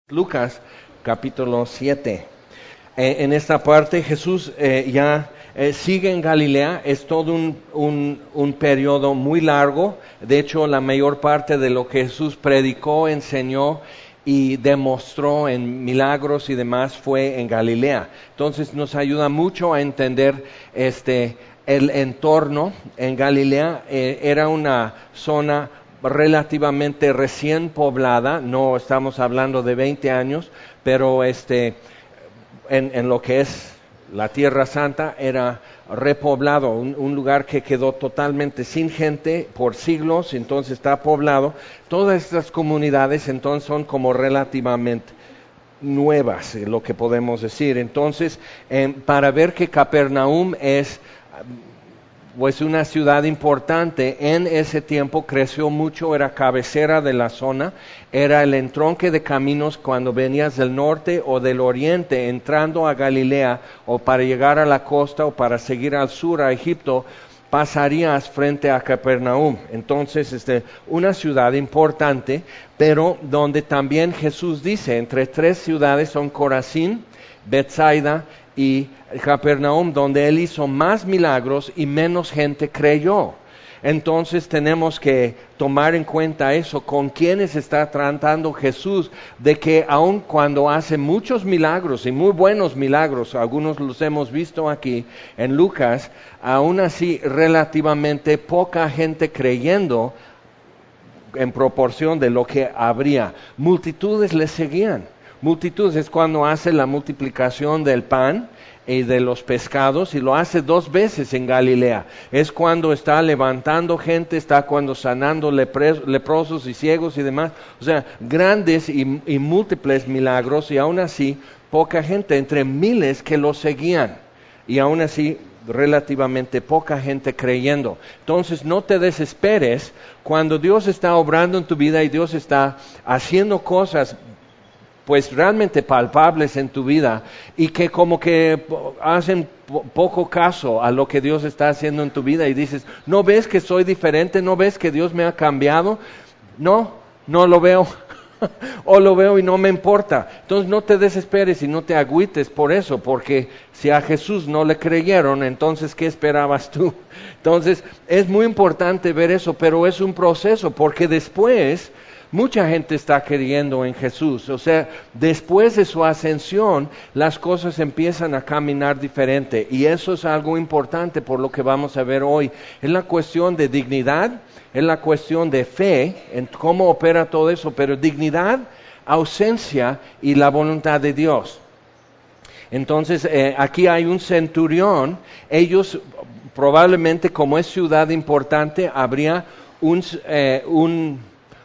Lucas capítulo 7. En esta parte Jesús sigue en Galilea. Es todo un periodo muy largo. De hecho, la mayor parte de lo que Jesús predicó, enseñó y demostró en milagros y demás fue en Galilea. Entonces nos ayuda mucho a entender el entorno en Galilea. Era una zona relativamente recién poblada, no estamos hablando de 20 años, pero en lo que es la Tierra Santa era repoblado, un lugar que quedó totalmente sin gente por siglos, entonces está poblado. Todas estas comunidades entonces son como relativamente nuevas, lo que podemos decir. Entonces, para ver que Capernaum es pues una ciudad importante, en ese tiempo creció mucho, era cabecera de la zona, era el entronque de caminos cuando venías del norte o del oriente entrando a Galilea o para llegar a la costa o para seguir al sur a Egipto, pasarías frente a Capernaum. Entonces, una ciudad importante, pero donde también Jesús dice, entre tres ciudades son Corazín, Betsaida y Capernaum, donde él hizo más milagros y menos gente creyó. Entonces tenemos que tomar en cuenta eso, con quienes está tratando Jesús, de que aun cuando hace muchos milagros y muy buenos milagros, algunos los hemos visto aquí en Lucas, aún así relativamente poca gente creyendo en proporción de lo que habría. Multitudes le seguían. Multitudes es cuando hace la multiplicación del pan y de los pescados, y lo hace 2 veces en Galilea. Es cuando está levantando gente, está cuando sanando leprosos y ciegos y demás. O sea, grandes y múltiples milagros, y aún así poca gente, entre miles que lo seguían, y aún así relativamente poca gente creyendo. Entonces no te desesperes cuando Dios está obrando en tu vida y Dios está haciendo cosas pues realmente palpables en tu vida y que como que hacen poco caso a lo que Dios está haciendo en tu vida, y dices, ¿no ves que soy diferente? ¿No ves que Dios me ha cambiado? No lo veo. O lo veo y no me importa. Entonces no te desesperes y no te agüites por eso, porque si a Jesús no le creyeron, entonces ¿qué esperabas tú? Entonces es muy importante ver eso, pero es un proceso, porque después mucha gente está creyendo en Jesús. O sea, después de su ascensión, las cosas empiezan a caminar diferente. Y eso es algo importante por lo que vamos a ver hoy. Es la cuestión de dignidad, es la cuestión de fe, en cómo opera todo eso. Pero dignidad, ausencia y la voluntad de Dios. Entonces, aquí hay un centurión. Ellos, probablemente como es ciudad importante, habría un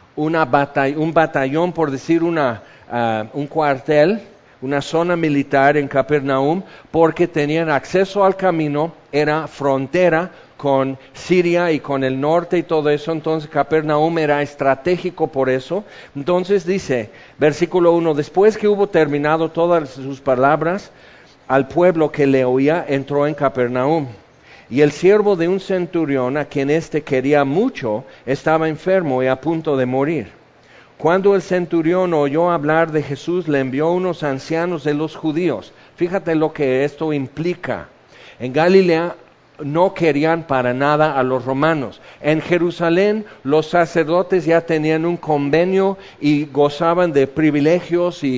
batallón, por decir un cuartel, una zona militar en Capernaum, porque tenían acceso al camino, era frontera con Siria y con el norte y todo eso. Entonces Capernaum era estratégico por eso. Entonces dice, versículo 1, después que hubo terminado todas sus palabras, al pueblo que le oía entró en Capernaum. Y el siervo de un centurión, a quien quería mucho, estaba enfermo y a punto de morir. Cuando el centurión oyó hablar de Jesús, le envió unos ancianos de los judíos. Fíjate lo que esto implica. En Galilea no querían para nada a los romanos. En Jerusalén los sacerdotes ya tenían un convenio y gozaban de privilegios y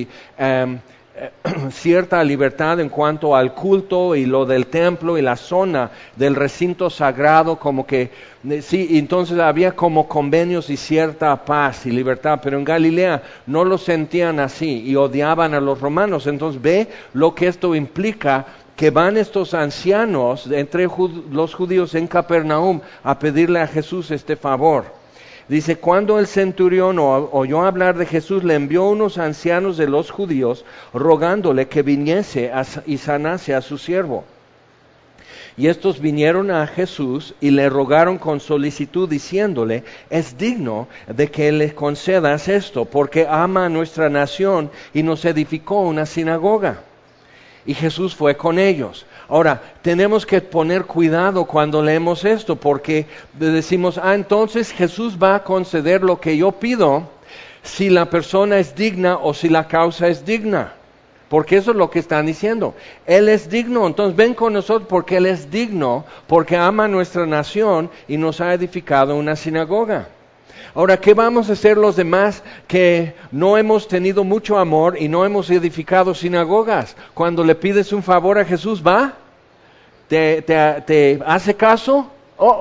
cierta libertad en cuanto al culto y lo del templo y la zona del recinto sagrado, como que sí, entonces había como convenios y cierta paz y libertad, pero en Galilea no lo sentían así y odiaban a los romanos. Entonces ve lo que esto implica, que van estos ancianos entre los judíos en Capernaum a pedirle a Jesús este favor. Dice, cuando el centurión oyó hablar de Jesús, le envió unos ancianos de los judíos, rogándole que viniese y sanase a su siervo. Y estos vinieron a Jesús y le rogaron con solicitud, diciéndole, es digno de que le concedas esto, porque ama a nuestra nación y nos edificó una sinagoga. Y Jesús fue con ellos. Ahora, tenemos que poner cuidado cuando leemos esto, porque decimos, entonces Jesús va a conceder lo que yo pido, si la persona es digna o si la causa es digna. Porque eso es lo que están diciendo. Él es digno, entonces ven con nosotros porque Él es digno, porque ama a nuestra nación y nos ha edificado una sinagoga. Ahora, ¿qué vamos a hacer los demás que no hemos tenido mucho amor y no hemos edificado sinagogas? Cuando le pides un favor a Jesús, ¿va? ¿Te hace caso?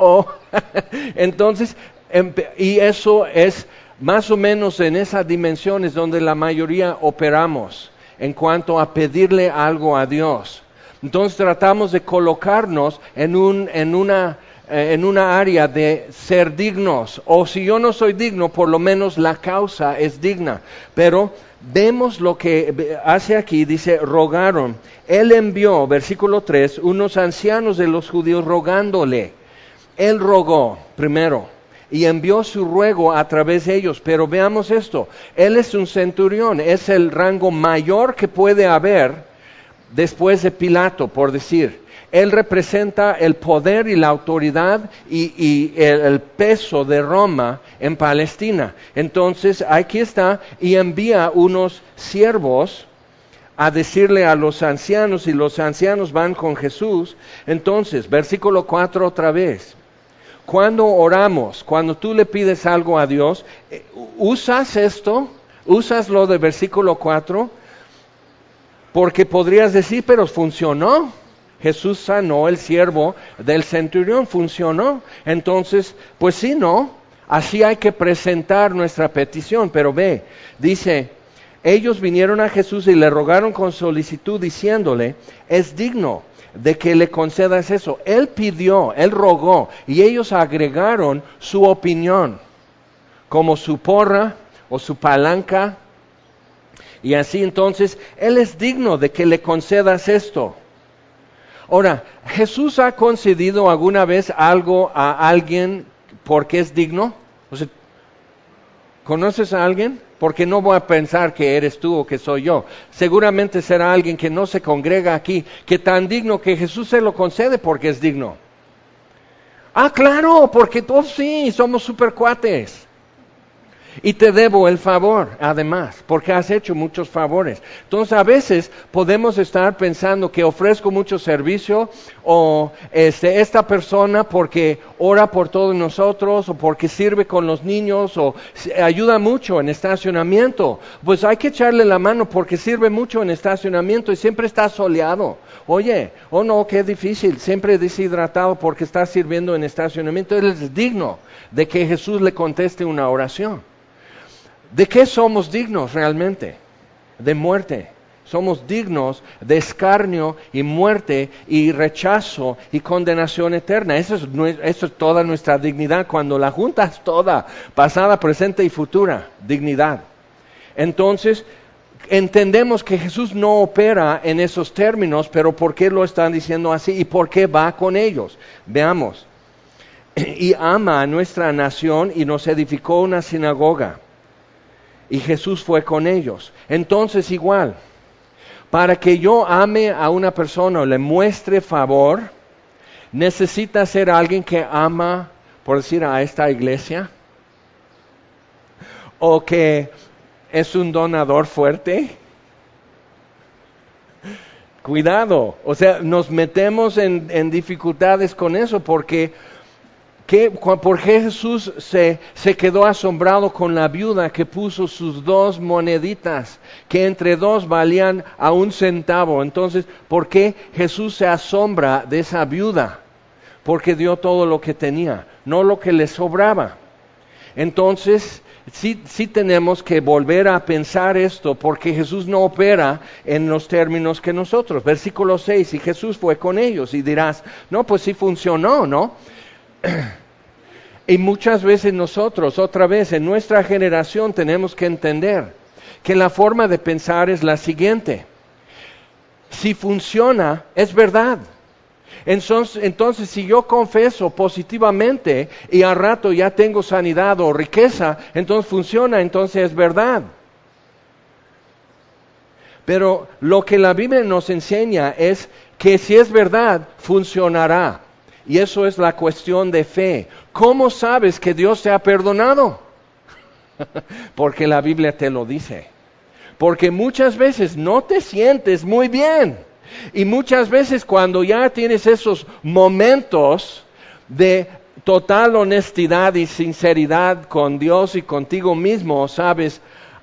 Entonces, y eso es más o menos en esas dimensiones donde la mayoría operamos en cuanto a pedirle algo a Dios. Entonces tratamos de colocarnos en una área de ser dignos, o si yo no soy digno, por lo menos la causa es digna. Pero vemos lo que hace aquí, dice, rogaron. Él envió, versículo 3, unos ancianos de los judíos rogándole. Él rogó primero y envió su ruego a través de ellos. Pero veamos esto, Él es un centurión, es el rango mayor que puede haber después de Pilato, por decir. Él representa el poder y la autoridad y el peso de Roma en Palestina. Entonces, aquí está, y envía unos siervos a decirle a los ancianos, y los ancianos van con Jesús. Entonces, versículo 4 otra vez. Cuando oramos, cuando tú le pides algo a Dios, ¿usas esto? ¿Usas lo de versículo 4? Porque podrías decir, pero funcionó. Jesús sanó el siervo del centurión, funcionó. Entonces, pues sí, ¿no? Así hay que presentar nuestra petición. Pero ve, dice, ellos vinieron a Jesús y le rogaron con solicitud diciéndole, es digno de que le concedas eso. Él pidió, Él rogó, y ellos agregaron su opinión, como su porra o su palanca, y así entonces, Él es digno de que le concedas esto. Ahora, ¿Jesús ha concedido alguna vez algo a alguien porque es digno? O sea, ¿conoces a alguien? Porque no voy a pensar que eres tú o que soy yo. Seguramente será alguien que no se congrega aquí, que tan digno que Jesús se lo concede porque es digno. Ah, claro, porque todos sí, somos super cuates. Y te debo el favor, además, porque has hecho muchos favores. Entonces, a veces podemos estar pensando que ofrezco mucho servicio, o esta persona porque ora por todos nosotros, o porque sirve con los niños, o ayuda mucho en estacionamiento. Pues hay que echarle la mano porque sirve mucho en estacionamiento y siempre está soleado. Oye, oh no, qué difícil, siempre deshidratado porque está sirviendo en estacionamiento. Él es digno de que Jesús le conteste una oración. ¿De qué somos dignos realmente? De muerte. Somos dignos de escarnio y muerte y rechazo y condenación eterna. Eso es toda nuestra dignidad. Cuando la juntas toda, pasada, presente y futura, dignidad. Entonces, entendemos que Jesús no opera en esos términos, pero ¿por qué lo están diciendo así? ¿Y por qué va con ellos? Veamos. Y ama a nuestra nación y nos edificó una sinagoga. Y Jesús fue con ellos. Entonces igual, para que yo ame a una persona o le muestre favor, necesita ser alguien que ama, por decir, a esta iglesia, o que es un donador fuerte. Cuidado, o sea, nos metemos en dificultades con eso porque ¿por qué Jesús se quedó asombrado con la viuda que puso sus 2 moneditas, que entre 2 valían a 1 centavo? Entonces, ¿por qué Jesús se asombra de esa viuda? Porque dio todo lo que tenía, no lo que le sobraba. Entonces, sí tenemos que volver a pensar esto, porque Jesús no opera en los términos que nosotros. Versículo 6, y Jesús fue con ellos, y dirás, no, pues sí funcionó, ¿no? Y muchas veces nosotros, otra vez, en nuestra generación tenemos que entender que la forma de pensar es la siguiente. Si funciona, es verdad. Entonces, si yo confeso positivamente y al rato ya tengo sanidad o riqueza, entonces funciona, entonces es verdad. Pero lo que la Biblia nos enseña es que si es verdad, funcionará. Y eso es la cuestión de fe. ¿Cómo sabes que Dios te ha perdonado? porque la Biblia te lo dice. Porque muchas veces no te sientes muy bien. Y muchas veces cuando ya tienes esos momentos de total honestidad y sinceridad con Dios y contigo mismo, sabes,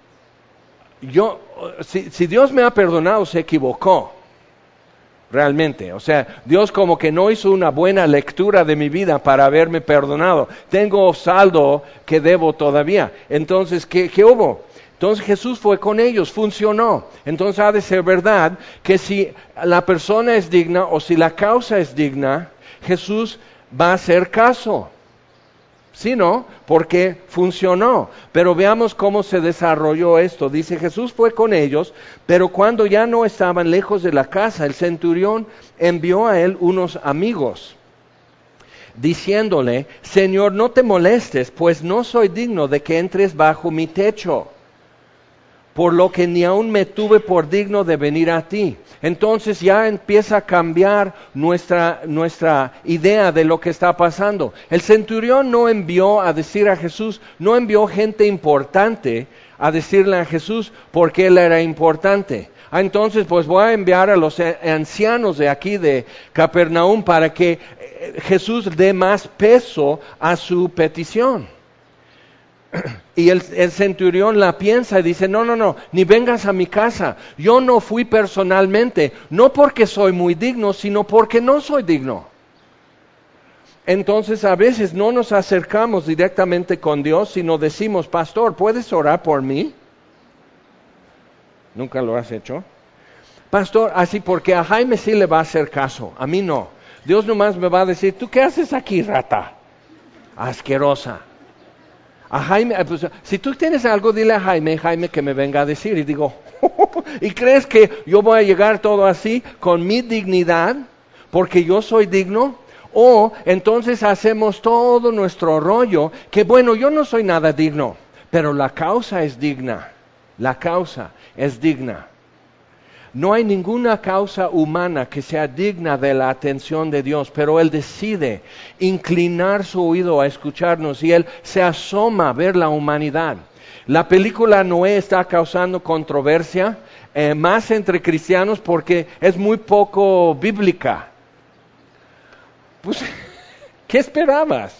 si Dios me ha perdonado, se equivocó. Realmente, o sea, Dios como que no hizo una buena lectura de mi vida para haberme perdonado. Tengo saldo que debo todavía. Entonces, ¿qué hubo? Entonces Jesús fue con ellos, funcionó. Entonces ha de ser verdad que si la persona es digna o si la causa es digna, Jesús va a hacer caso. Sí, ¿no? Porque funcionó. Pero veamos cómo se desarrolló esto. Dice, Jesús fue con ellos, pero cuando ya no estaban lejos de la casa, el centurión envió a él unos amigos, diciéndole, Señor, no te molestes, pues no soy digno de que entres bajo mi techo, por lo que ni aún me tuve por digno de venir a ti. Entonces ya empieza a cambiar nuestra idea de lo que está pasando. El centurión no envió a decir a Jesús, no envió gente importante a decirle a Jesús porque él era importante. Entonces pues voy a enviar a los ancianos de aquí de Capernaum para que Jesús dé más peso a su petición. Y el centurión la piensa y dice, no, ni vengas a mi casa. Yo no fui personalmente, no porque soy muy digno, sino porque no soy digno. Entonces a veces no nos acercamos directamente con Dios, sino decimos, pastor, ¿puedes orar por mí? ¿Nunca lo has hecho? Pastor, así porque a Jaime sí le va a hacer caso, a mí no. Dios nomás me va a decir, ¿tú qué haces aquí, rata? Asquerosa. A Jaime, pues, si tú tienes algo, dile a Jaime que me venga a decir. Y digo, ¿y crees que yo voy a llegar todo así con mi dignidad? Porque yo soy digno. O entonces hacemos todo nuestro rollo, que bueno, yo no soy nada digno, pero la causa es digna. La causa es digna. No hay ninguna causa humana que sea digna de la atención de Dios, pero Él decide inclinar su oído a escucharnos y Él se asoma a ver la humanidad. La película Noé está causando controversia, más entre cristianos porque es muy poco bíblica. Pues, ¿qué esperabas?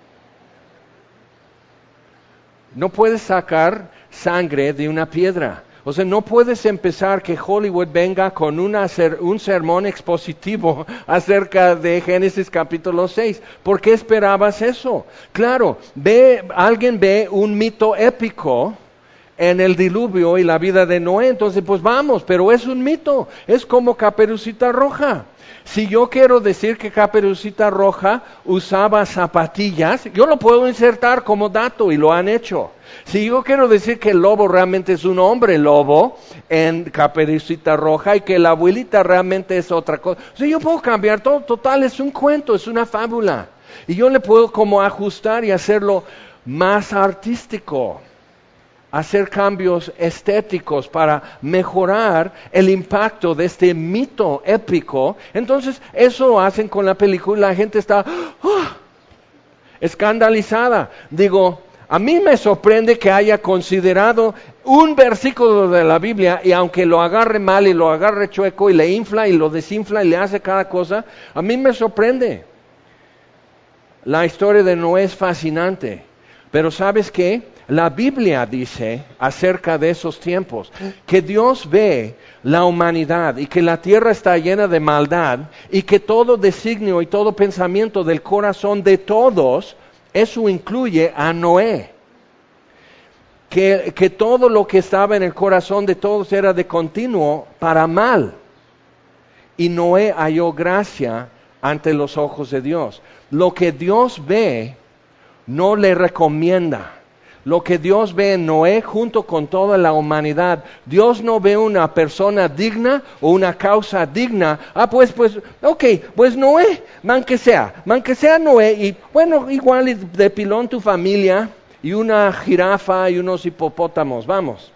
No puedes sacar sangre de una piedra. O sea, no puedes empezar que Hollywood venga con un sermón expositivo acerca de Génesis capítulo 6. ¿Por qué esperabas eso? Claro, alguien ve un mito épico en el diluvio y la vida de Noé, entonces pues vamos, pero es un mito, es como Caperucita Roja. Si yo quiero decir que Caperucita Roja usaba zapatillas, yo lo puedo insertar como dato y lo han hecho. Si yo quiero decir que el lobo realmente es un hombre lobo en Caperucita Roja y que la abuelita realmente es otra cosa, o sea, yo puedo cambiar todo, total, es un cuento, es una fábula. Y yo le puedo como ajustar y hacerlo más artístico, hacer cambios estéticos para mejorar el impacto de este mito épico. Entonces, eso hacen con la película, la gente está escandalizada. Digo, a mí me sorprende que haya considerado un versículo de la Biblia y aunque lo agarre mal y lo agarre chueco y le infla y lo desinfla y le hace cada cosa, a mí me sorprende. La historia de Noé es fascinante, pero ¿sabes qué? La Biblia dice acerca de esos tiempos que Dios ve la humanidad y que la tierra está llena de maldad y que todo designio y todo pensamiento del corazón de todos, eso incluye a Noé. Que todo lo que estaba en el corazón de todos era de continuo para mal. Y Noé halló gracia ante los ojos de Dios. Lo que Dios ve no le recomienda. Lo que Dios ve en Noé junto con toda la humanidad, Dios no ve una persona digna o una causa digna. Pues Noé, man que sea Noé, y bueno, igual de pilón tu familia, y una jirafa y unos hipopótamos, vamos.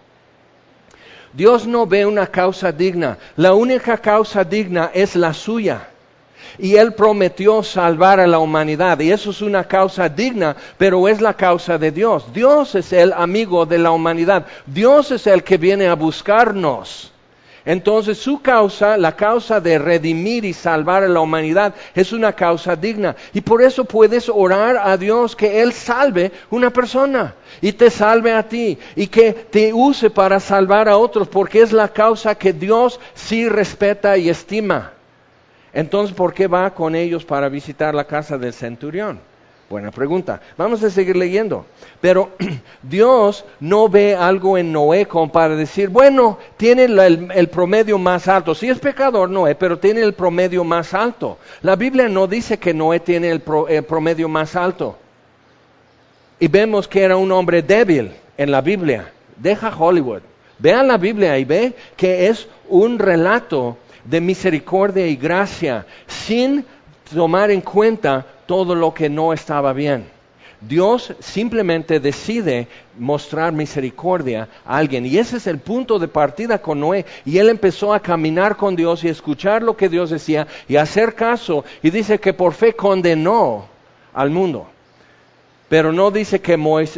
Dios no ve una causa digna, la única causa digna es la suya. Y Él prometió salvar a la humanidad. Y eso es una causa digna, pero es la causa de Dios. Dios es el amigo de la humanidad. Dios es el que viene a buscarnos. Entonces su causa, la causa de redimir y salvar a la humanidad, es una causa digna. Y por eso puedes orar a Dios que Él salve una persona y te salve a ti y que te use para salvar a otros, porque es la causa que Dios sí respeta y estima. Entonces, ¿por qué va con ellos para visitar la casa del centurión? Buena pregunta. Vamos a seguir leyendo. Pero Dios no ve algo en Noé como para decir, bueno, tiene el promedio más alto. Sí es pecador Noé, pero tiene el promedio más alto. La Biblia no dice que Noé tiene el promedio más alto. Y vemos que era un hombre débil en la Biblia. Deja Hollywood. Vean la Biblia y ve que es un relato de misericordia y gracia, sin tomar en cuenta todo lo que no estaba bien. Dios simplemente decide mostrar misericordia a alguien. Y ese es el punto de partida con Noé. Y él empezó a caminar con Dios y escuchar lo que Dios decía y hacer caso. Y dice que por fe condenó al mundo. Pero no dice que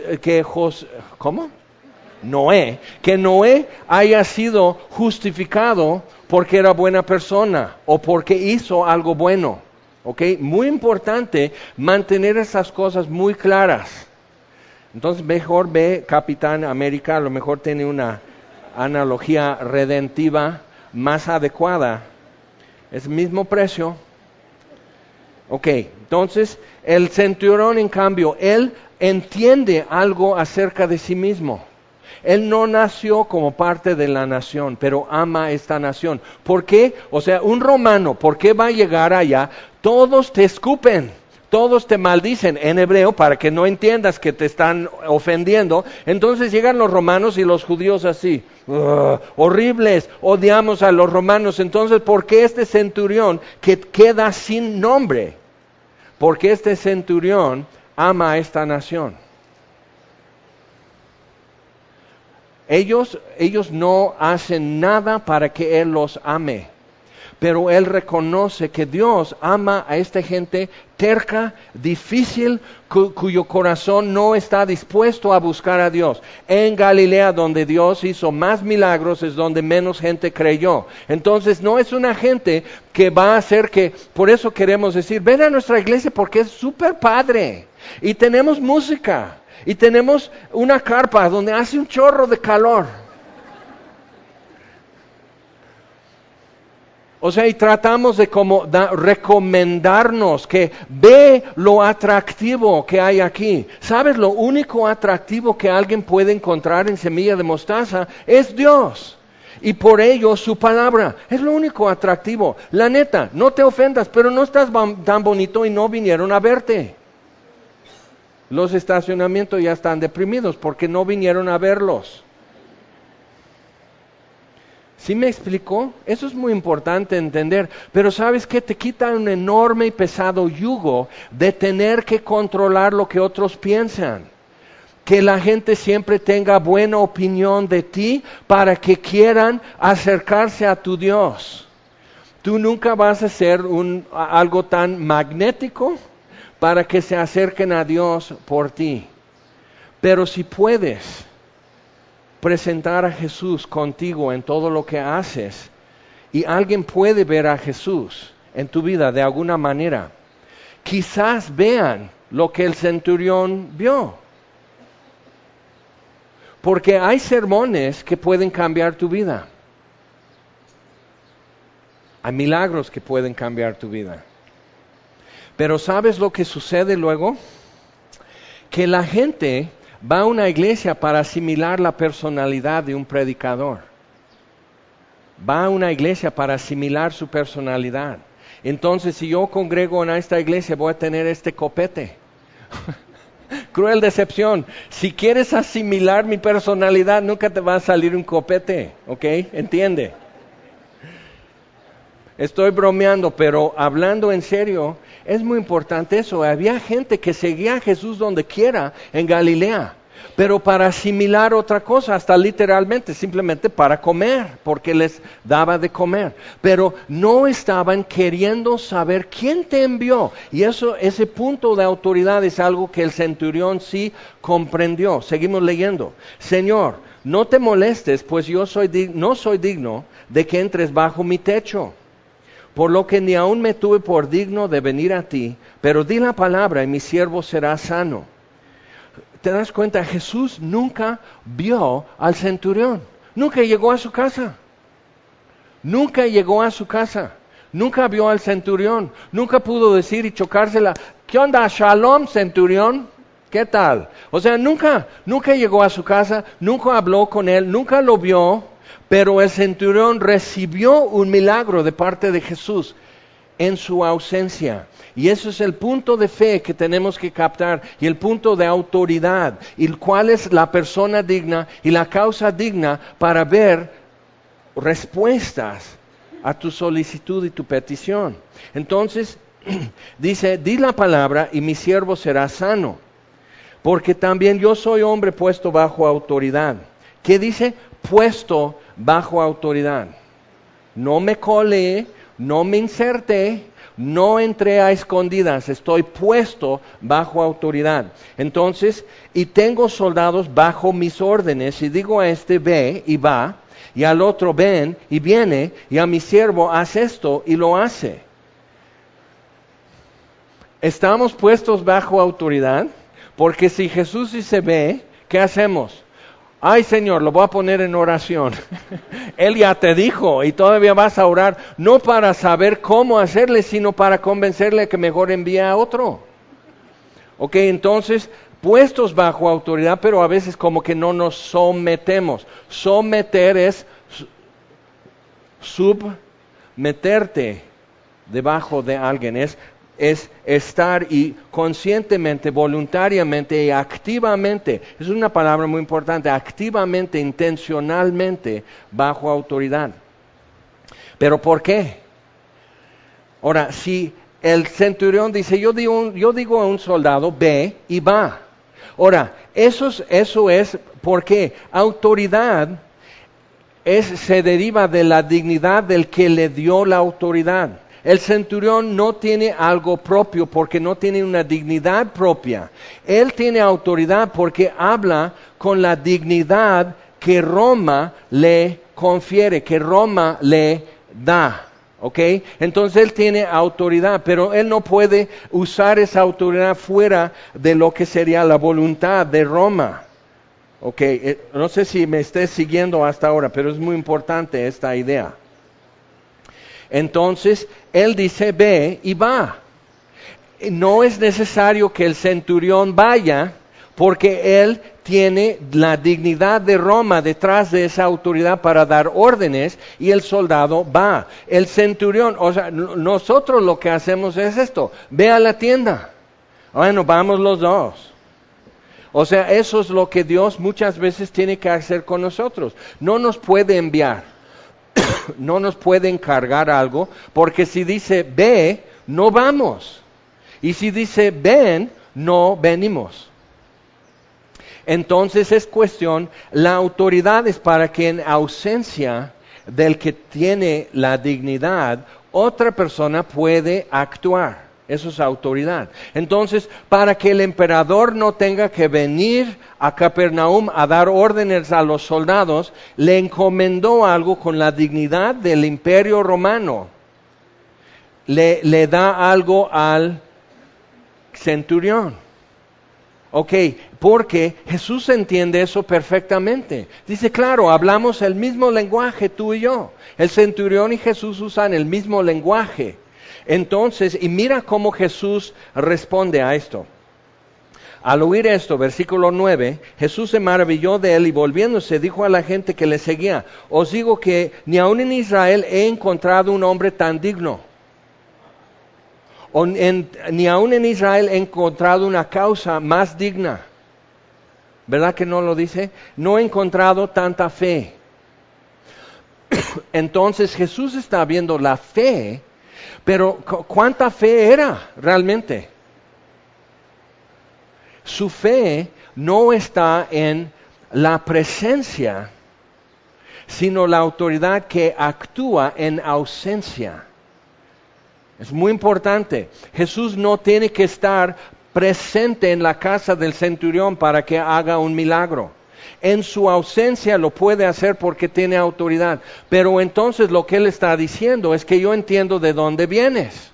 Noé haya sido justificado porque era buena persona o porque hizo algo bueno. ¿Okay? Muy importante mantener esas cosas muy claras. Entonces mejor ve Capitán América, a lo mejor tiene una analogía redentiva más adecuada. Es el mismo precio. Ok, entonces el centurión en cambio, él entiende algo acerca de sí mismo. Él no nació como parte de la nación, pero ama esta nación. ¿Por qué? O sea, un romano, ¿por qué va a llegar allá? Todos te escupen, todos te maldicen en hebreo para que no entiendas que te están ofendiendo. Entonces llegan los romanos y los judíos así, horribles, odiamos a los romanos. Entonces, ¿por qué este centurión que queda sin nombre? Porque este centurión ama a esta nación. Ellos no hacen nada para que Él los ame, pero Él reconoce que Dios ama a esta gente terca, difícil, cuyo corazón no está dispuesto a buscar a Dios. En Galilea, donde Dios hizo más milagros, es donde menos gente creyó. Entonces no es una gente que va a hacer que, por eso queremos decir, ven a nuestra iglesia porque es súper padre y tenemos música. Y tenemos una carpa donde hace un chorro de calor. O sea, y tratamos de recomendarnos que ve lo atractivo que hay aquí. ¿Sabes? Lo único atractivo que alguien puede encontrar en Semilla de Mostaza es Dios. Y por ello su palabra es lo único atractivo. La neta, no te ofendas, pero no estás tan bonito y no vinieron a verte. Los estacionamientos ya están deprimidos porque no vinieron a verlos. ¿Sí me explicó? Eso es muy importante entender. Pero ¿sabes qué? Te quita un enorme y pesado yugo de tener que controlar lo que otros piensan. Que la gente siempre tenga buena opinión de ti para que quieran acercarse a tu Dios. Tú nunca vas a ser algo tan magnético para que se acerquen a Dios por ti. Pero si puedes presentar a Jesús contigo en todo lo que haces, y alguien puede ver a Jesús en tu vida de alguna manera, quizás vean lo que el centurión vio. Porque hay sermones que pueden cambiar tu vida. Hay milagros que pueden cambiar tu vida. Pero ¿sabes lo que sucede luego? Que la gente va a una iglesia para asimilar la personalidad de un predicador. Va a una iglesia para asimilar su personalidad. Entonces, si yo congrego en esta iglesia, voy a tener este copete. Cruel decepción. Si quieres asimilar mi personalidad, nunca te va a salir un copete. ¿Ok? ¿Entiende? Estoy bromeando, pero hablando en serio, es muy importante eso. Había gente que seguía a Jesús donde quiera en Galilea. pero para asimilar otra cosa, hasta literalmente, simplemente para comer, porque les daba de comer. Pero no estaban queriendo saber quién te envió. Y ese punto de autoridad es algo que el centurión sí comprendió. Seguimos leyendo. Señor, no te molestes, pues yo no soy digno de que entres bajo mi techo. Por lo que ni aún me tuve por digno de venir a ti, pero di la palabra y mi siervo será sano. ¿Te das cuenta? Jesús nunca vio al centurión. Nunca llegó a su casa. Nunca llegó a su casa. Nunca vio al centurión. Nunca pudo decir y chocársela. ¿Qué onda, Shalom, centurión? ¿Qué tal? O sea, nunca llegó a su casa. Nunca habló con él. Nunca lo vio. Pero el centurión recibió un milagro de parte de Jesús en su ausencia. Y eso es el punto de fe que tenemos que captar y el punto de autoridad y cuál es la persona digna y la causa digna para ver respuestas a tu solicitud y tu petición. Entonces, dice, di la palabra y mi siervo será sano, porque también yo soy hombre puesto bajo autoridad. ¿Qué dice? Puesto bajo autoridad. No me colé, no me inserté, no entré a escondidas, estoy puesto bajo autoridad. Entonces, y tengo soldados bajo mis órdenes, y digo a este ve y va, y al otro ven y viene, y a mi siervo haz esto y lo hace. Estamos puestos bajo autoridad, porque si Jesús dice ve, ¿qué hacemos? Ay, Señor, lo voy a poner en oración. Él ya te dijo y todavía vas a orar, no para saber cómo hacerle, sino para convencerle que mejor envíe a otro. Ok, entonces, puestos bajo autoridad, pero a veces como que no nos sometemos. Someter es submeterte debajo de alguien, es estar y conscientemente, voluntariamente y activamente, es una palabra muy importante, activamente, intencionalmente bajo autoridad. ¿Pero por qué? Ahora, si el centurión dice, yo digo a un soldado, ve y va. Ahora, eso es porque autoridad se deriva de la dignidad del que le dio la autoridad. El centurión no tiene algo propio porque no tiene una dignidad propia. Él tiene autoridad porque habla con la dignidad que Roma le confiere, que Roma le da. ¿Ok? Entonces él tiene autoridad, pero él no puede usar esa autoridad fuera de lo que sería la voluntad de Roma. ¿Ok? No sé si me estés siguiendo hasta ahora, pero es muy importante esta idea. Entonces, él dice, ve y va. No es necesario que el centurión vaya, porque él tiene la dignidad de Roma detrás de esa autoridad para dar órdenes, y el soldado va. El centurión, o sea, nosotros lo que hacemos es esto, ve a la tienda. Bueno, vamos los dos. O sea, eso es lo que Dios muchas veces tiene que hacer con nosotros. No nos puede enviar. No nos puede encargar algo, porque si dice ve, no vamos. Y si dice ven, no venimos. Entonces es cuestión, la autoridad es para que en ausencia del que tiene la dignidad, otra persona puede actuar. Eso es autoridad. Entonces, para que el emperador no tenga que venir a Capernaum a dar órdenes a los soldados, le encomendó algo con la dignidad del imperio romano. Le da algo al centurión. Ok, porque Jesús entiende eso perfectamente. Dice, claro, hablamos el mismo lenguaje tú y yo. El centurión y Jesús usan el mismo lenguaje. Entonces, y mira cómo Jesús responde a esto. Al oír esto, versículo 9, Jesús se maravilló de él y volviéndose dijo a la gente que le seguía, os digo que ni aun en Israel he encontrado un hombre tan digno. Ni aun en Israel he encontrado una causa más digna. ¿Verdad que no lo dice? No he encontrado tanta fe. Entonces Jesús está viendo la fe. Pero ¿cuánta fe era realmente? Su fe no está en la presencia, sino la autoridad que actúa en ausencia. Es muy importante. Jesús no tiene que estar presente en la casa del centurión para que haga un milagro. En su ausencia lo puede hacer porque tiene autoridad. Pero entonces lo que él está diciendo es que yo entiendo de dónde vienes.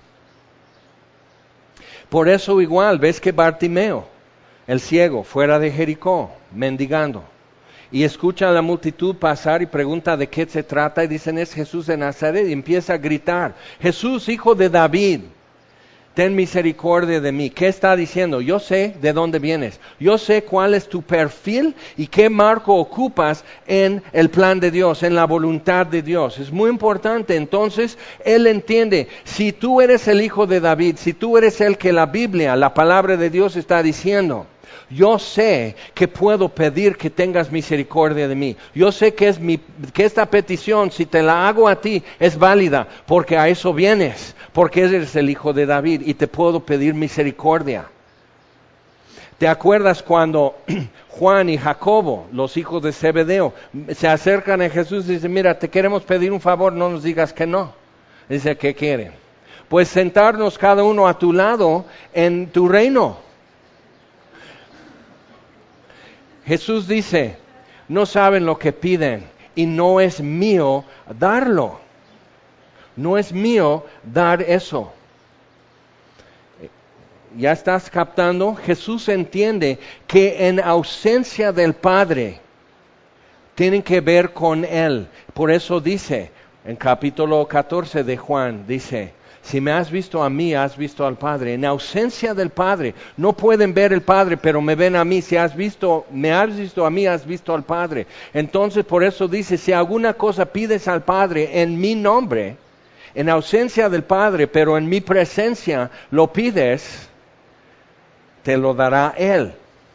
Por eso igual, ves que Bartimeo, el ciego, fuera de Jericó, mendigando, y escucha a la multitud pasar y pregunta de qué se trata, y dicen es Jesús de Nazaret, y empieza a gritar, Jesús, hijo de David, ten misericordia de mí. ¿Qué está diciendo? Yo sé de dónde vienes, yo sé cuál es tu perfil y qué marco ocupas en el plan de Dios, en la voluntad de Dios. Es muy importante. Entonces, él entiende, si tú eres el hijo de David, si tú eres el que la Biblia, la palabra de Dios está diciendo, yo sé que puedo pedir que tengas misericordia de mí. Yo sé que esta petición, si te la hago a ti, es válida, porque a eso vienes, porque eres el hijo de David y te puedo pedir misericordia. ¿Te acuerdas cuando Juan y Jacobo, los hijos de Zebedeo, se acercan a Jesús y dicen, mira, te queremos pedir un favor, no nos digas que no? Dice, ¿qué quieren? Pues sentarnos cada uno a tu lado en tu reino. Jesús dice, no saben lo que piden y no es mío darlo. No es mío dar eso. ¿Ya estás captando? Jesús entiende que en ausencia del Padre tienen que ver con Él. Por eso dice, en capítulo 14 de Juan, dice, si me has visto a mí, has visto al Padre. En ausencia del Padre, no pueden ver el Padre, pero me ven a mí. Si me has visto a mí, has visto al Padre. Entonces, por eso dice, si alguna cosa pides al Padre en mi nombre, en ausencia del Padre, pero en mi presencia lo pides, te lo dará Él.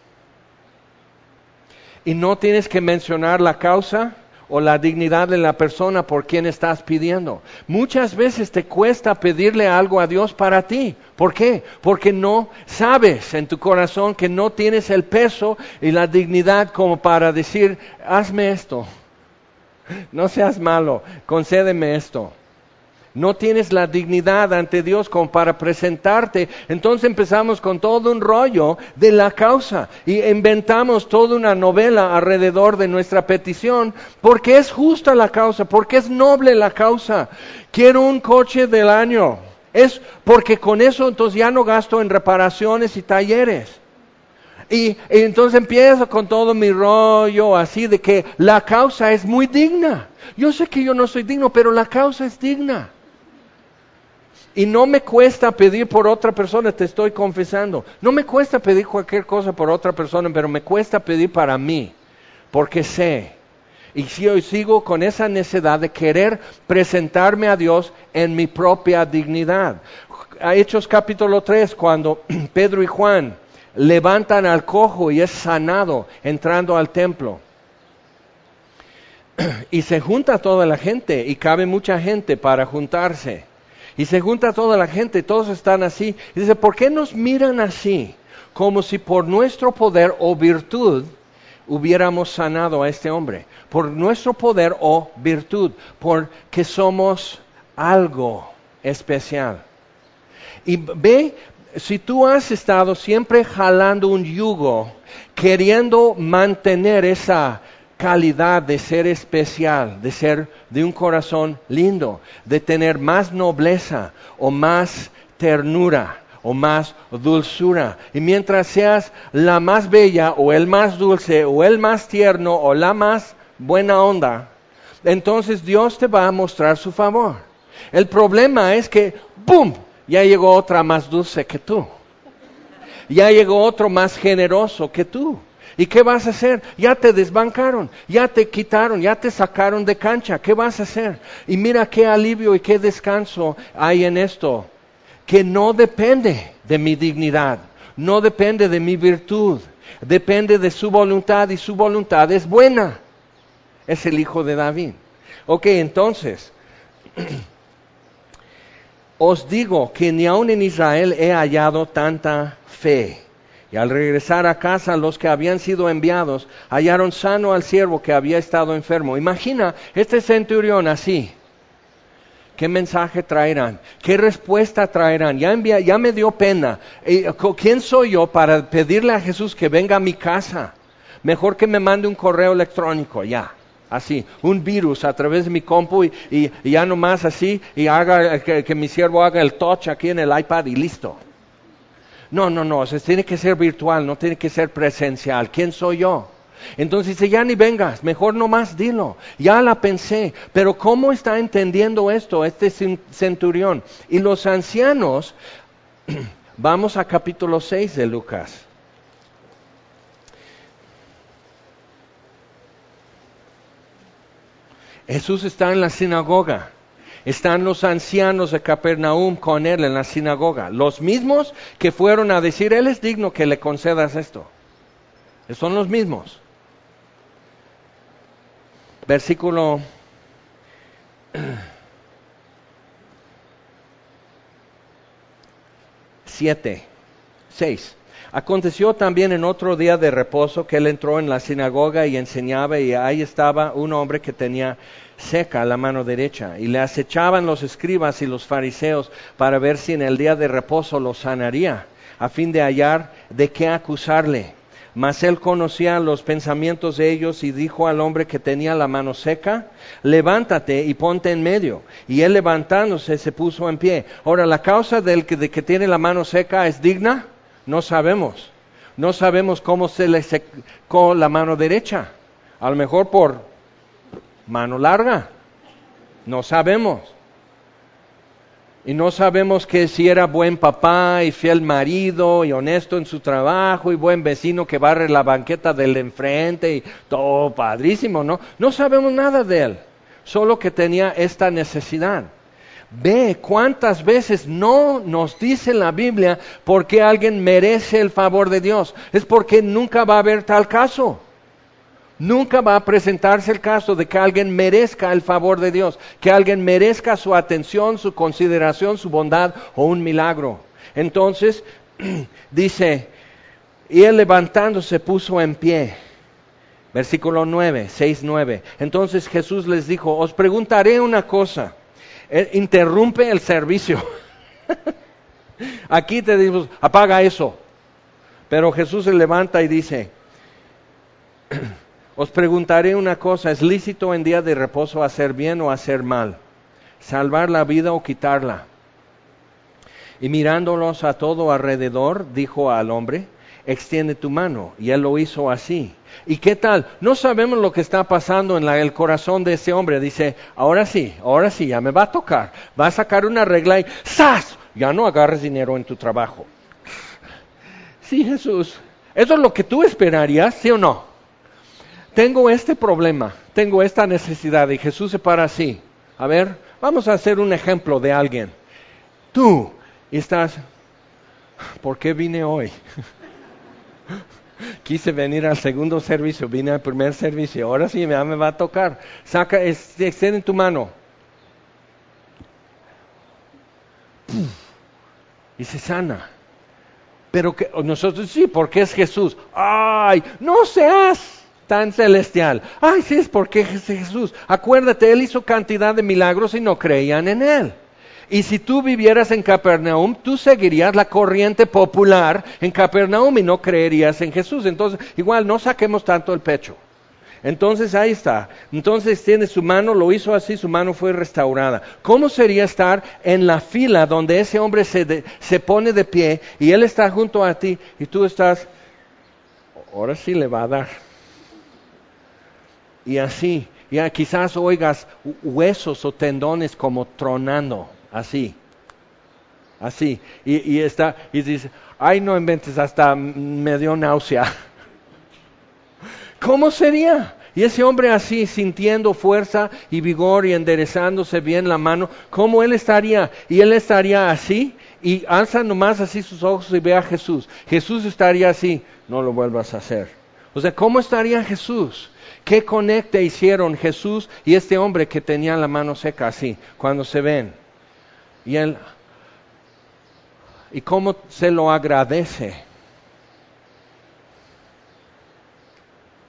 Y no tienes que mencionar la causa o la dignidad de la persona por quien estás pidiendo. Muchas veces te cuesta pedirle algo a Dios para ti. ¿Por qué? Porque no sabes en tu corazón que no tienes el peso y la dignidad como para decir, hazme esto, no seas malo, concédeme esto. No tienes la dignidad ante Dios como para presentarte. Entonces empezamos con todo un rollo de la causa y inventamos toda una novela alrededor de nuestra petición, porque es justa la causa, porque es noble la causa. Quiero un coche del año. Es porque con eso entonces ya no gasto en reparaciones y talleres. Y entonces empiezo con todo mi rollo así de que la causa es muy digna. Yo sé que yo no soy digno, pero la causa es digna. Y no me cuesta pedir por otra persona, te estoy confesando. No me cuesta pedir cualquier cosa por otra persona, pero me cuesta pedir para mí, porque sé. Y si yo sigo con esa necesidad de querer presentarme a Dios en mi propia dignidad. A Hechos capítulo 3, cuando Pedro y Juan levantan al cojo y es sanado entrando al templo. Y se junta toda la gente, y cabe mucha gente para juntarse. Y se junta toda la gente, todos están así. Y dice, ¿por qué nos miran así? Como si por nuestro poder o virtud hubiéramos sanado a este hombre. Por nuestro poder o virtud, porque somos algo especial. Y ve, si tú has estado siempre jalando un yugo, queriendo mantener esa calidad de ser especial, de ser de un corazón lindo, de tener más nobleza o más ternura o más dulzura. Y mientras seas la más bella o el más dulce o el más tierno o la más buena onda, entonces Dios te va a mostrar su favor. El problema es que ¡pum!, ya llegó otra más dulce que tú. Ya llegó otro más generoso que tú. ¿Y qué vas a hacer? Ya te desbancaron, ya te quitaron, ya te sacaron de cancha. ¿Qué vas a hacer? Y mira qué alivio y qué descanso hay en esto. Que no depende de mi dignidad, no depende de mi virtud, depende de su voluntad y su voluntad es buena. Es el hijo de David. Ok, entonces, os digo que ni aun en Israel he hallado tanta fe. Y al regresar a casa, los que habían sido enviados hallaron sano al siervo que había estado enfermo. Imagina este centurión así. ¿Qué mensaje traerán? ¿Qué respuesta traerán? Ya me dio pena. ¿Quién soy yo para pedirle a Jesús que venga a mi casa? Mejor que me mande un correo electrónico, ya. Así, un virus a través de mi compu y ya nomás así, y haga que mi siervo haga el touch aquí en el iPad y listo. No, o sea, tiene que ser virtual, no tiene que ser presencial. ¿Quién soy yo? Entonces dice, ya ni vengas, mejor nomás dilo. Ya la pensé, pero ¿cómo está entendiendo esto este centurión? Y los ancianos, vamos a capítulo 6 de Lucas. Jesús está en la sinagoga. Están los ancianos de Capernaum con él en la sinagoga. Los mismos que fueron a decir, Él es digno que le concedas esto. Son los mismos. Versículo 6. Aconteció también en otro día de reposo que él entró en la sinagoga y enseñaba, y ahí estaba un hombre que tenía seca la mano derecha, y le acechaban los escribas y los fariseos para ver si en el día de reposo lo sanaría, a fin de hallar de qué acusarle. Mas él conocía los pensamientos de ellos y dijo al hombre que tenía la mano seca, levántate y ponte en medio. Y él levantándose se puso en pie. Ahora, la causa de que tiene la mano seca es digna. No sabemos. No sabemos cómo se le secó la mano derecha. A lo mejor por mano larga. No sabemos. Y no sabemos que si era buen papá y fiel marido y honesto en su trabajo y buen vecino que barre la banqueta del enfrente y todo padrísimo, ¿no? No sabemos nada de él. Solo que tenía esta necesidad. Ve cuántas veces no nos dice la Biblia por qué alguien merece el favor de Dios. Es porque nunca va a haber tal caso. Nunca va a presentarse el caso de que alguien merezca el favor de Dios, que alguien merezca su atención, su consideración, su bondad o un milagro. Entonces, dice, y él levantándose puso en pie. Versículo 6:9. Entonces Jesús les dijo, os preguntaré una cosa. Interrumpe el servicio. Aquí te digo, apaga eso. Pero Jesús se levanta y dice, os preguntaré una cosa, ¿es lícito en día de reposo hacer bien o hacer mal? ¿Salvar la vida o quitarla? Y mirándolos a todo alrededor, dijo al hombre, extiende tu mano. Y él lo hizo así. ¿Y qué tal? No sabemos lo que está pasando en el corazón de ese hombre. Dice, ahora sí, ya me va a tocar. Va a sacar una regla y ¡zas! Ya no agarres dinero en tu trabajo. Sí, Jesús. ¿Eso es lo que tú esperarías, sí o no? Tengo este problema, tengo esta necesidad. Y Jesús se para así. A ver, vamos a hacer un ejemplo de alguien. Tú estás, ¿por qué vine hoy? Quise venir al segundo servicio, vine al primer servicio, ahora sí ya me va a tocar. Extiende tu mano. Y se sana. Pero que nosotros sí, porque es Jesús. ¡Ay! No seas tan celestial. ¡Ay, sí, es porque es Jesús! Acuérdate, Él hizo cantidad de milagros y no creían en Él. Y si tú vivieras en Capernaum, tú seguirías la corriente popular en Capernaum y no creerías en Jesús. Entonces, igual, no saquemos tanto el pecho. Entonces, ahí está. Entonces, tiene su mano, lo hizo así, su mano fue restaurada. ¿Cómo sería estar en la fila donde ese hombre se pone de pie y él está junto a ti y tú estás, ahora sí le va a dar? Y así, ya quizás oigas huesos o tendones como tronando. Así, y dice, ay, no inventes, hasta me dio náusea. ¿Cómo sería? Y ese hombre así, sintiendo fuerza y vigor y enderezándose bien la mano, ¿cómo él estaría? Y él estaría así, y alza nomás así sus ojos y ve a Jesús. Jesús estaría así, no lo vuelvas a hacer. O sea, ¿cómo estaría Jesús? ¿Qué conecte hicieron Jesús y este hombre que tenía la mano seca así, cuando se ven? Y cómo se lo agradece.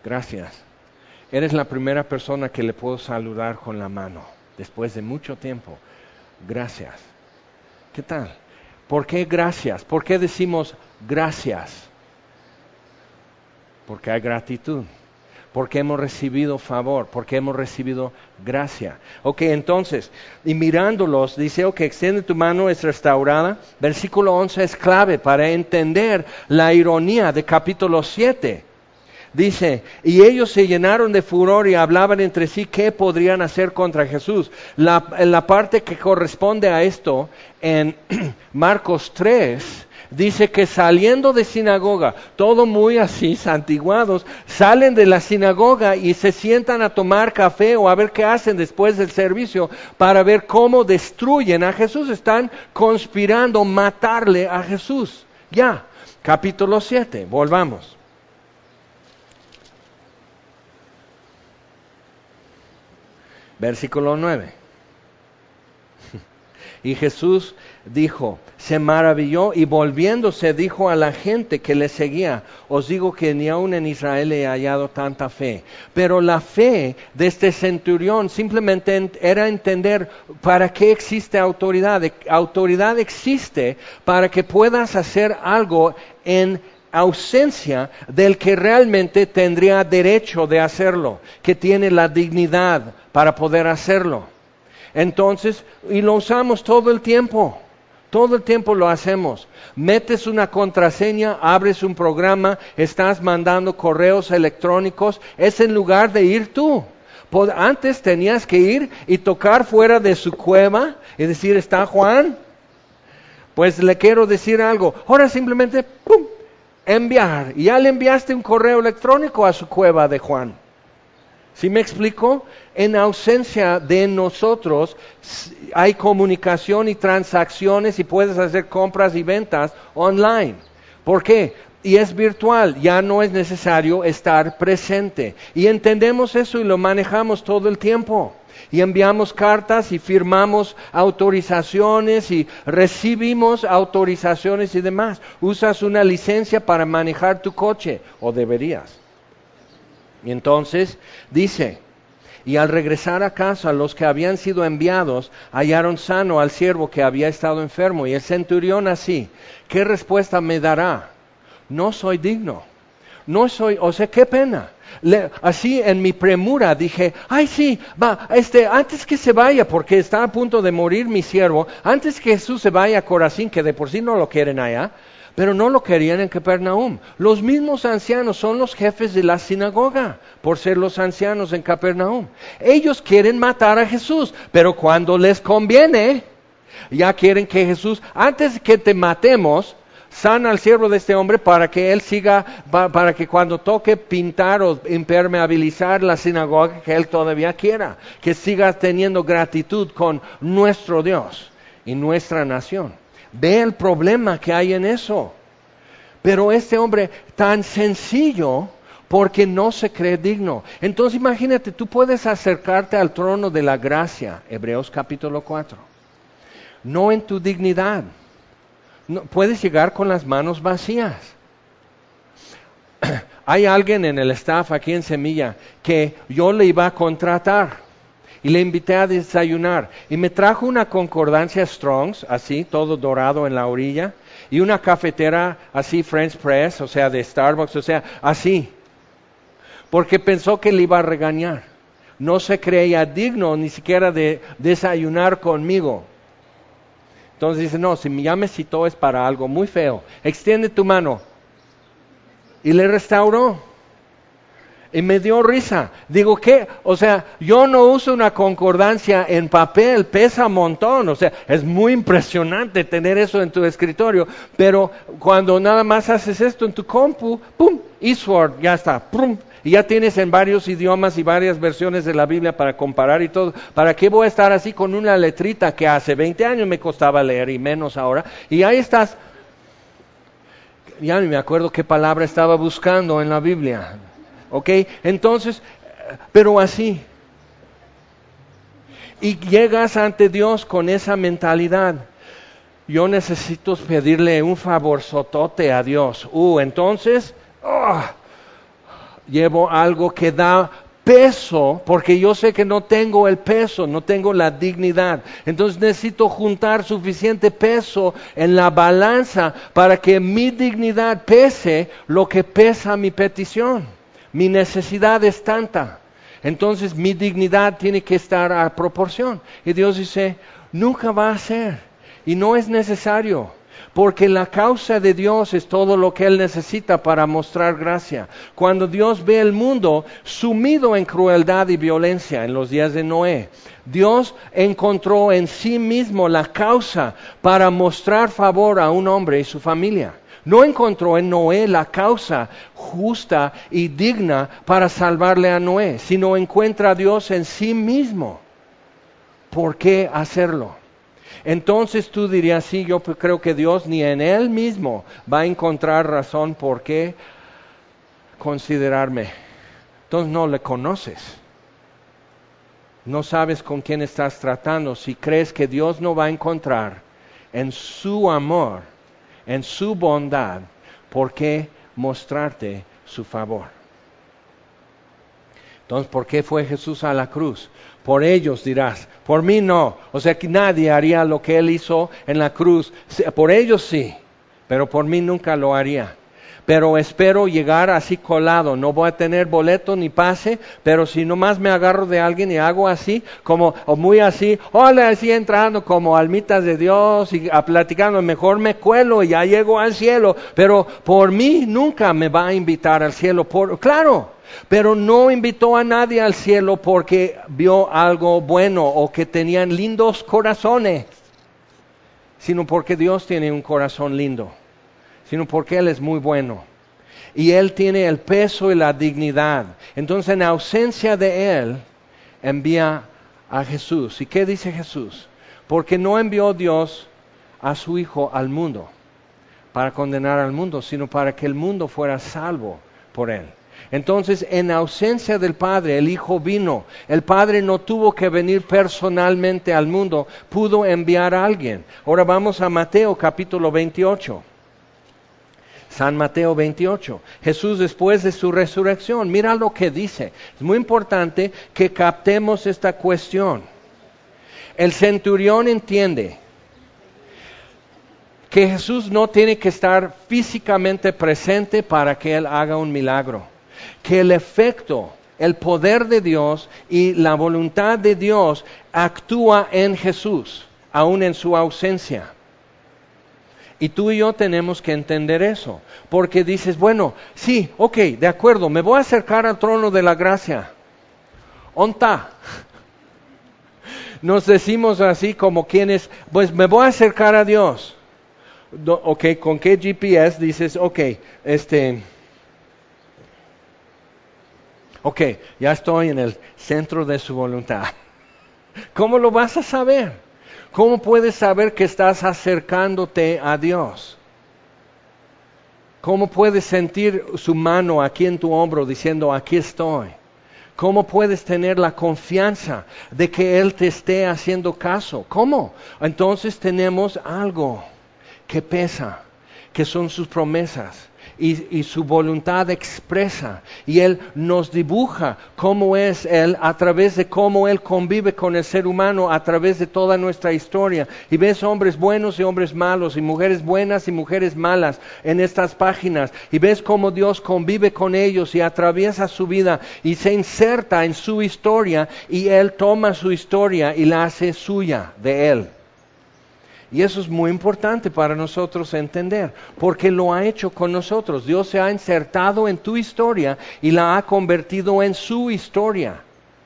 Gracias. Eres la primera persona que le puedo saludar con la mano después de mucho tiempo. Gracias. ¿Qué tal? ¿Por qué gracias? ¿Por qué decimos gracias? Porque hay gratitud. Porque hemos recibido favor, porque hemos recibido gracia. Ok, entonces, y mirándolos, dice, ok, extiende tu mano, es restaurada. Versículo 11 es clave para entender la ironía de capítulo 7. Dice, y ellos se llenaron de furor y hablaban entre sí qué podrían hacer contra Jesús. La parte que corresponde a esto en Marcos 3, dice que saliendo de sinagoga, todo muy así, santiguados, salen de la sinagoga y se sientan a tomar café o a ver qué hacen después del servicio para ver cómo destruyen a Jesús. Están conspirando matarle a Jesús. Ya, capítulo 7, volvamos. Versículo 9. Y Jesús dijo, se maravilló y volviéndose dijo a la gente que le seguía, os digo que ni aun en Israel he hallado tanta fe. Pero la fe de este centurión simplemente era entender para qué existe autoridad. Autoridad existe para que puedas hacer algo en ausencia del que realmente tendría derecho de hacerlo, que tiene la dignidad para poder hacerlo. Entonces, y lo usamos todo el tiempo lo hacemos. Metes una contraseña, abres un programa, estás mandando correos electrónicos, es en lugar de ir tú. Antes tenías que ir y tocar fuera de su cueva y decir, ¿está Juan? Pues le quiero decir algo. Ahora simplemente, ¡pum!, enviar. Y ya le enviaste un correo electrónico a su cueva de Juan. ¿Sí me explico? En ausencia de nosotros hay comunicación y transacciones y puedes hacer compras y ventas online. ¿Por qué? Y es virtual, ya no es necesario estar presente. Y entendemos eso y lo manejamos todo el tiempo. Y enviamos cartas y firmamos autorizaciones y recibimos autorizaciones y demás. Usas una licencia para manejar tu coche, o deberías. Y entonces dice, y al regresar a casa los que habían sido enviados hallaron sano al siervo que había estado enfermo. Y el centurión así, ¿qué respuesta me dará? No soy digno. No soy, o sea, qué pena. Así en mi premura dije, ay sí, antes que se vaya, porque está a punto de morir mi siervo, antes que Jesús se vaya a Corazín, que de por sí no lo quieren allá, pero no lo querían en Capernaum. Los mismos ancianos son los jefes de la sinagoga, por ser los ancianos en Capernaum. Ellos quieren matar a Jesús, pero cuando les conviene, ya quieren que Jesús, antes que te matemos, sana al siervo de este hombre para que él siga, para que cuando toque pintar o impermeabilizar la sinagoga, que él todavía quiera, que siga teniendo gratitud con nuestro Dios y nuestra nación. Ve el problema que hay en eso. Pero este hombre tan sencillo porque no se cree digno. Entonces imagínate, tú puedes acercarte al trono de la gracia, Hebreos capítulo 4. No en tu dignidad. No, puedes llegar con las manos vacías. Hay alguien en el staff aquí en Semilla que yo le iba a contratar. Y le invité a desayunar. Y me trajo una concordancia Strong's, así, todo dorado en la orilla. Y una cafetera así, French Press, o sea, de Starbucks, o sea, así. Porque pensó que le iba a regañar. No se creía digno ni siquiera de desayunar conmigo. Entonces dice, no, si ya me citó es para algo muy feo. Extiende tu mano. Y le restauró. Y me dio risa. Digo, ¿qué? O sea, yo no uso una concordancia en papel, pesa un montón. O sea, es muy impresionante tener eso en tu escritorio. Pero cuando nada más haces esto en tu compu, ¡pum! Eastward, ya está, ¡pum! Y ya tienes en varios idiomas y varias versiones de la Biblia para comparar y todo. ¿Para qué voy a estar así con una letrita que hace 20 años me costaba leer y menos ahora? Y ahí estás. Ya ni me acuerdo qué palabra estaba buscando en la Biblia. ¿Ok? Entonces, pero así. Y llegas ante Dios con esa mentalidad. Yo necesito pedirle un favorzotote a Dios. Entonces, llevo algo que da peso, porque yo sé que no tengo el peso, no tengo la dignidad. Entonces necesito juntar suficiente peso en la balanza para que mi dignidad pese lo que pesa mi petición. Mi necesidad es tanta. Entonces mi dignidad tiene que estar a proporción. Y Dios dice, nunca va a ser. Y no es necesario. Porque la causa de Dios es todo lo que Él necesita para mostrar gracia. Cuando Dios ve el mundo sumido en crueldad y violencia en los días de Noé, Dios encontró en sí mismo la causa para mostrar favor a un hombre y su familia. No encontró en Noé la causa justa y digna para salvarle a Noé, sino encuentra a Dios en sí mismo. ¿Por qué hacerlo? Entonces tú dirías, sí, yo creo que Dios ni en Él mismo va a encontrar razón por qué considerarme. Entonces no le conoces. No sabes con quién estás tratando si crees que Dios no va a encontrar en su amor, en su bondad, por qué mostrarte su favor. Entonces, ¿por qué fue Jesús a la cruz? Por ellos dirás, por mí no. O sea que nadie haría lo que Él hizo en la cruz. Por ellos sí, pero por mí nunca lo haría. Pero espero llegar así colado, no voy a tener boleto ni pase, pero si nomás me agarro de alguien y hago así, como, o muy así, hola, así entrando como almitas de Dios y platicando, mejor me cuelo y ya llego al cielo, pero por mí nunca me va a invitar al cielo, claro, pero no invitó a nadie al cielo porque vio algo bueno o que tenían lindos corazones, sino porque Dios tiene un corazón lindo. Sino porque Él es muy bueno. Y Él tiene el peso y la dignidad. Entonces, en ausencia de Él, envía a Jesús. ¿Y qué dice Jesús? Porque no envió Dios a su Hijo al mundo para condenar al mundo, sino para que el mundo fuera salvo por Él. Entonces, en ausencia del Padre, el Hijo vino. El Padre no tuvo que venir personalmente al mundo, pudo enviar a alguien. Ahora vamos a Mateo capítulo 28. San Mateo 28. Jesús después de su resurrección, mira lo que dice. Es muy importante que captemos esta cuestión. El centurión entiende que Jesús no tiene que estar físicamente presente para que Él haga un milagro. Que el efecto, el poder de Dios y la voluntad de Dios actúa en Jesús, aún en su ausencia. Y tú y yo tenemos que entender eso, porque dices, bueno, sí, ok, de acuerdo, me voy a acercar al trono de la gracia. ¿Onta? Nos decimos así como quienes, pues me voy a acercar a Dios. Ok, ¿con qué GPS dices, ok, ya estoy en el centro de su voluntad? ¿Cómo lo vas a saber? ¿Cómo puedes saber que estás acercándote a Dios? ¿Cómo puedes sentir su mano aquí en tu hombro diciendo, aquí estoy? ¿Cómo puedes tener la confianza de que Él te esté haciendo caso? ¿Cómo? Entonces tenemos algo que pesa, que son sus promesas. Y su voluntad expresa, y Él nos dibuja cómo es Él a través de cómo Él convive con el ser humano a través de toda nuestra historia. Y ves hombres buenos y hombres malos, y mujeres buenas y mujeres malas en estas páginas, y ves cómo Dios convive con ellos y atraviesa su vida y se inserta en su historia, y Él toma su historia y la hace suya de Él. Y eso es muy importante para nosotros entender, porque lo ha hecho con nosotros. Dios se ha insertado en tu historia y la ha convertido en su historia.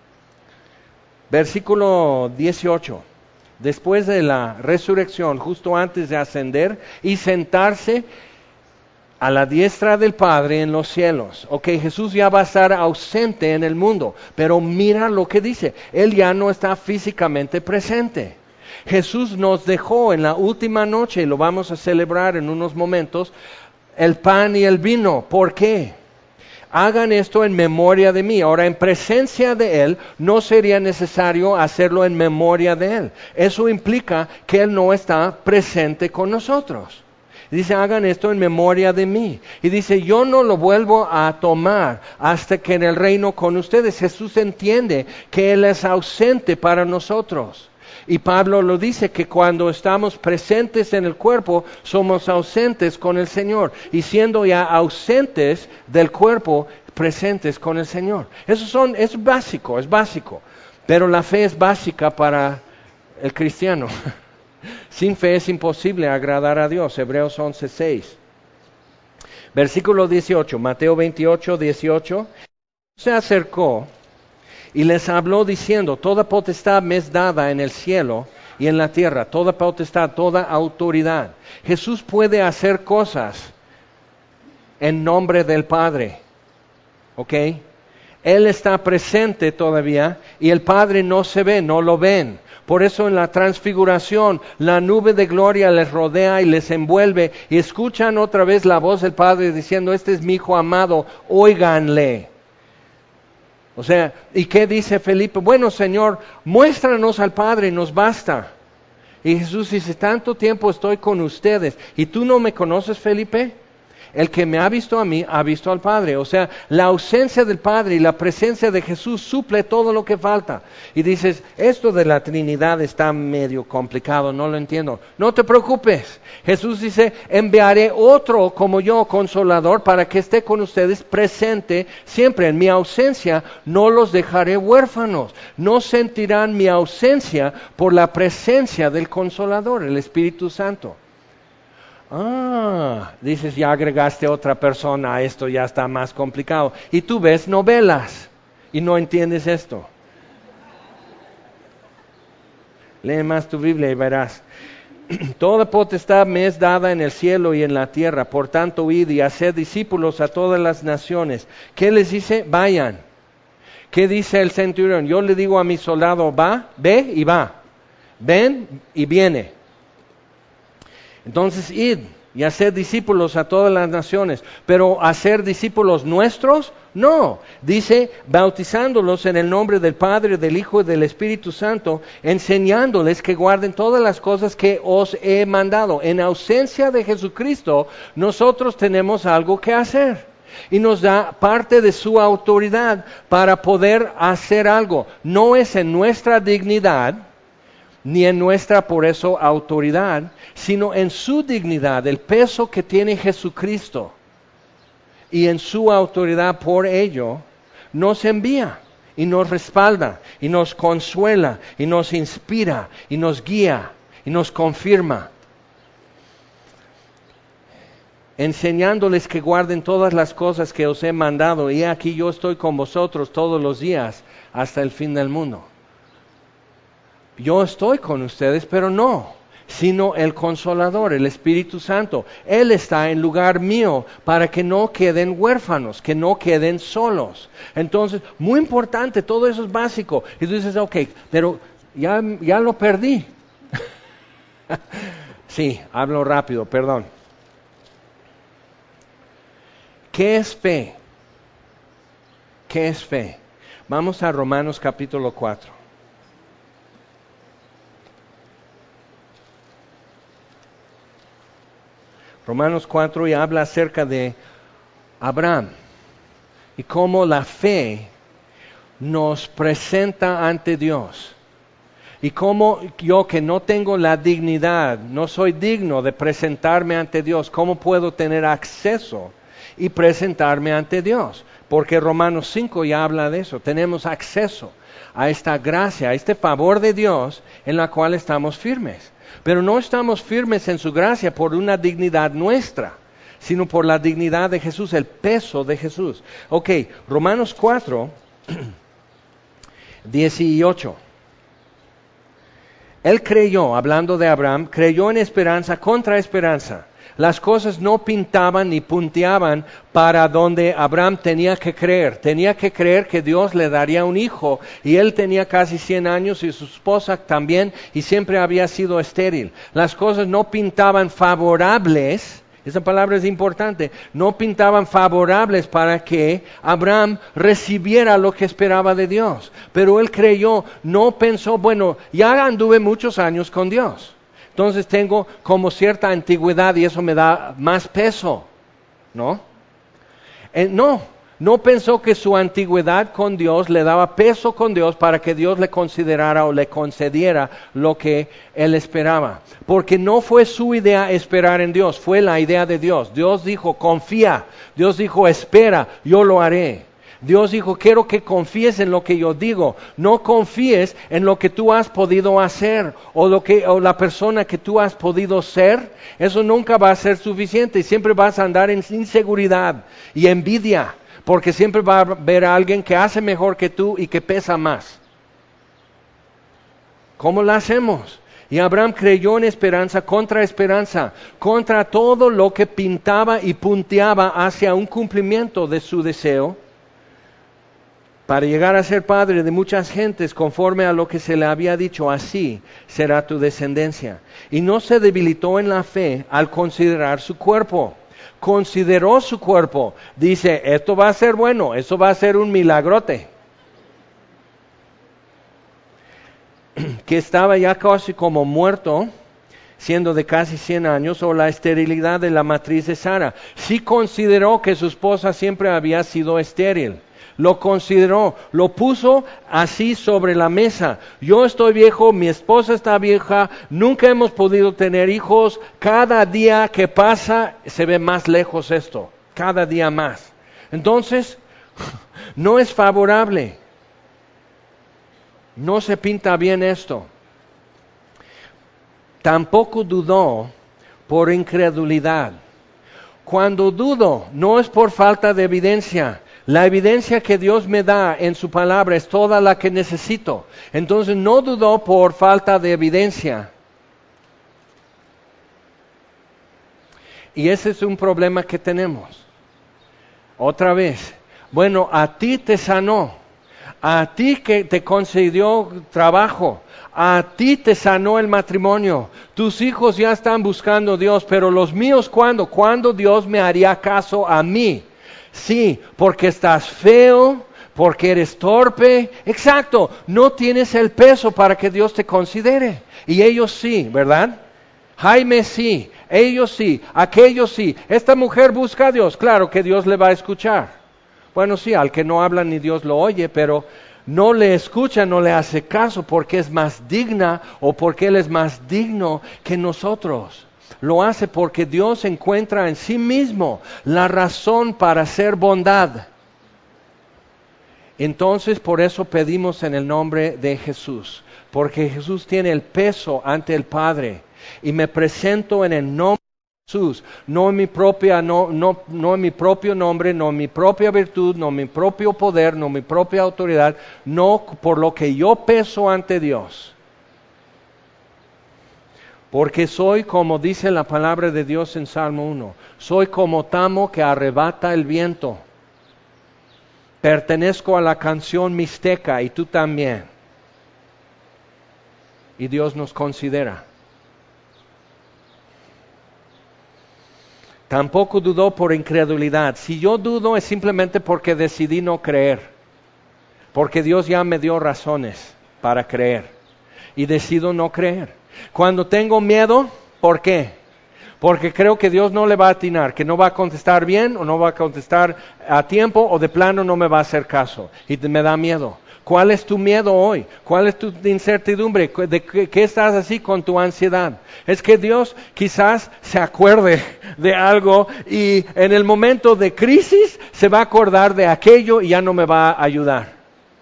Versículo 18. Después de la resurrección, justo antes de ascender y sentarse a la diestra del Padre en los cielos. Ok, Jesús ya va a estar ausente en el mundo, pero mira lo que dice. Él ya no está físicamente presente. Jesús nos dejó en la última noche, y lo vamos a celebrar en unos momentos, el pan y el vino. ¿Por qué? Hagan esto en memoria de mí. Ahora, en presencia de Él, no sería necesario hacerlo en memoria de Él. Eso implica que Él no está presente con nosotros. Dice, hagan esto en memoria de mí. Y dice, yo no lo vuelvo a tomar hasta que en el reino con ustedes. Jesús entiende que Él es ausente para nosotros. Y Pablo lo dice, que cuando estamos presentes en el cuerpo, somos ausentes con el Señor. Y siendo ya ausentes del cuerpo, presentes con el Señor. Es básico. Pero la fe es básica para el cristiano. Sin fe es imposible agradar a Dios. Hebreos 11:6. Versículo 18, Mateo 28:18. Se acercó y les habló diciendo, toda potestad me es dada en el cielo y en la tierra, toda potestad, toda autoridad. Jesús puede hacer cosas en nombre del Padre, ¿ok? Él está presente todavía y el Padre no se ve, no lo ven. Por eso en la transfiguración, la nube de gloria les rodea y les envuelve y escuchan otra vez la voz del Padre diciendo, este es mi Hijo amado, óiganle. O sea, ¿y qué dice Felipe? Bueno, Señor, muéstranos al Padre, nos basta. Y Jesús dice, tanto tiempo estoy con ustedes, ¿y tú no me conoces, Felipe? El que me ha visto a mí, ha visto al Padre. O sea, la ausencia del Padre y la presencia de Jesús suple todo lo que falta. Y dices, esto de la Trinidad está medio complicado, no lo entiendo. No te preocupes. Jesús dice, enviaré otro como yo, Consolador, para que esté con ustedes presente siempre. En mi ausencia no los dejaré huérfanos. No sentirán mi ausencia por la presencia del Consolador, el Espíritu Santo. Dices, ya agregaste otra persona a esto, ya está más complicado. Y tú ves novelas y no entiendes esto. Lee más tu Biblia y verás. Toda potestad me es dada en el cielo y en la tierra, por tanto id y haced discípulos a todas las naciones. ¿Qué les dice? Vayan. ¿Qué dice el centurión? Yo le digo a mi soldado, ve y va. Ven y viene. Entonces, id y hacer discípulos a todas las naciones. Pero hacer discípulos nuestros, no. Dice, bautizándolos en el nombre del Padre, del Hijo y del Espíritu Santo, enseñándoles que guarden todas las cosas que os he mandado. En ausencia de Jesucristo, nosotros tenemos algo que hacer. Y nos da parte de su autoridad para poder hacer algo. No es en nuestra dignidad, ni en nuestra, por eso, autoridad, sino en su dignidad, el peso que tiene Jesucristo. Y en su autoridad, por ello, nos envía y nos respalda y nos consuela y nos inspira y nos guía y nos confirma. Enseñándoles que guarden todas las cosas que os he mandado, y aquí yo estoy con vosotros todos los días hasta el fin del mundo. Yo estoy con ustedes, pero no, sino el Consolador, el Espíritu Santo. Él está en lugar mío para que no queden huérfanos, que no queden solos. Entonces, muy importante, todo eso es básico. Y tú dices, ok, pero ya lo perdí. Sí, hablo rápido, perdón. ¿Qué es fe? ¿Qué es fe? Vamos a Romanos capítulo 4. Romanos 4 y habla acerca de Abraham y cómo la fe nos presenta ante Dios. Y cómo yo, que no tengo la dignidad, no soy digno de presentarme ante Dios, ¿cómo puedo tener acceso y presentarme ante Dios? Porque Romanos 5 ya habla de eso. Tenemos acceso a esta gracia, a este favor de Dios en la cual estamos firmes. Pero no estamos firmes en su gracia por una dignidad nuestra, sino por la dignidad de Jesús, el peso de Jesús. Ok, Romanos 4, 18. Él creyó, hablando de Abraham, creyó en esperanza contra esperanza. Las cosas no pintaban ni punteaban para donde Abraham tenía que creer. Tenía que creer que Dios le daría un hijo. Y él tenía casi 100 años y su esposa también, y siempre había sido estéril. Las cosas no pintaban favorables. Esa palabra es importante. No pintaban favorables para que Abraham recibiera lo que esperaba de Dios. Pero él creyó, no pensó, bueno, ya anduve muchos años con Dios. Entonces tengo como cierta antigüedad y eso me da más peso, ¿no? No pensó que su antigüedad con Dios le daba peso con Dios para que Dios le considerara o le concediera lo que él esperaba. Porque no fue su idea esperar en Dios, fue la idea de Dios. Dios dijo, confía. Dios dijo, espera, yo lo haré. Dios dijo, quiero que confíes en lo que yo digo. No confíes en lo que tú has podido hacer o la persona que tú has podido ser. Eso nunca va a ser suficiente y siempre vas a andar en inseguridad y envidia. Porque siempre va a haber a alguien que hace mejor que tú y que pesa más. ¿Cómo lo hacemos? Y Abraham creyó en esperanza, contra todo lo que pintaba y punteaba hacia un cumplimiento de su deseo, para llegar a ser padre de muchas gentes, conforme a lo que se le había dicho, así será tu descendencia. Y no se debilitó en la fe al considerar su cuerpo. Consideró su cuerpo. Dice, esto va a ser bueno, esto va a ser un milagrote. Que estaba ya casi como muerto, siendo de casi 100 años, o la esterilidad de la matriz de Sara. Sí consideró que su esposa siempre había sido estéril. Lo consideró, lo puso así sobre la mesa. Yo estoy viejo, mi esposa está vieja, nunca hemos podido tener hijos. Cada día que pasa se ve más lejos esto, cada día más. Entonces, no es favorable. No se pinta bien esto. Tampoco dudó por incredulidad. Cuando dudo, no es por falta de evidencia. La evidencia que Dios me da en su palabra es toda la que necesito. Entonces no dudó por falta de evidencia. Y ese es un problema que tenemos. Otra vez, bueno, a ti te sanó, a ti que te concedió trabajo, a ti te sanó el matrimonio, tus hijos ya están buscando a Dios, pero los míos, ¿cuándo? ¿Cuándo Dios me haría caso a mí? Sí, porque estás feo, porque eres torpe, exacto, no tienes el peso para que Dios te considere. Y ellos sí, ¿verdad? Jaime sí, ellos sí, aquellos sí. Esta mujer busca a Dios, claro que Dios le va a escuchar. Bueno, sí, al que no habla ni Dios lo oye, pero no le escucha, no le hace caso porque es más digna o porque Él es más digno que nosotros. Lo hace porque Dios encuentra en sí mismo la razón para hacer bondad. Entonces, por eso pedimos en el nombre de Jesús, porque Jesús tiene el peso ante el Padre. Y me presento en el nombre de Jesús, no en mi en mi propio nombre, no en mi propia virtud, no en mi propio poder, no en mi propia autoridad, no por lo que yo peso ante Dios. Porque soy, como dice la palabra de Dios en Salmo 1, soy como tamo que arrebata el viento. Pertenezco a la canción mixteca y tú también. Y Dios nos considera. Tampoco dudó por incredulidad. Si yo dudo es simplemente porque decidí no creer. Porque Dios ya me dio razones para creer. Y decido no creer. Cuando tengo miedo, ¿por qué? Porque creo que Dios no le va a atinar, que no va a contestar bien o no va a contestar a tiempo o de plano no me va a hacer caso. Y me da miedo. ¿Cuál es tu miedo hoy? ¿Cuál es tu incertidumbre? ¿De qué estás así con tu ansiedad? Es que Dios quizás se acuerde de algo y en el momento de crisis se va a acordar de aquello y ya no me va a ayudar.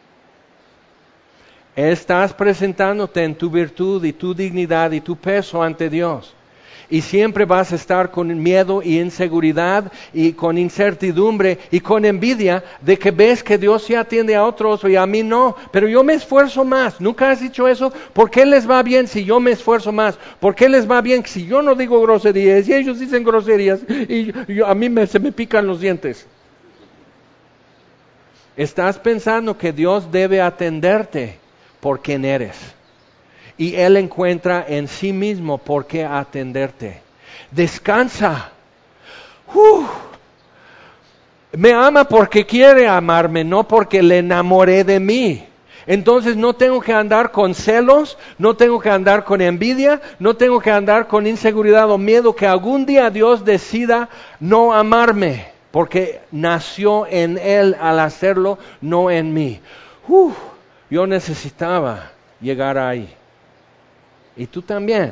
Estás presentándote en tu virtud y tu dignidad y tu peso ante Dios. Y siempre vas a estar con miedo y inseguridad y con incertidumbre y con envidia de que ves que Dios sí atiende a otros y a mí no. Pero yo me esfuerzo más. ¿Nunca has dicho eso? ¿Por qué les va bien si yo me esfuerzo más? ¿Por qué les va bien si yo no digo groserías y ellos dicen groserías y a mí se me pican los dientes? Estás pensando que Dios debe atenderte por quien eres. Y Él encuentra en sí mismo por qué atenderte. Descansa. Me ama porque quiere amarme, no porque le enamoré de mí. Entonces no tengo que andar con celos, no tengo que andar con envidia, no tengo que andar con inseguridad o miedo que algún día Dios decida no amarme, porque nació en Él al hacerlo, no en mí. Yo necesitaba llegar ahí. Y tú también.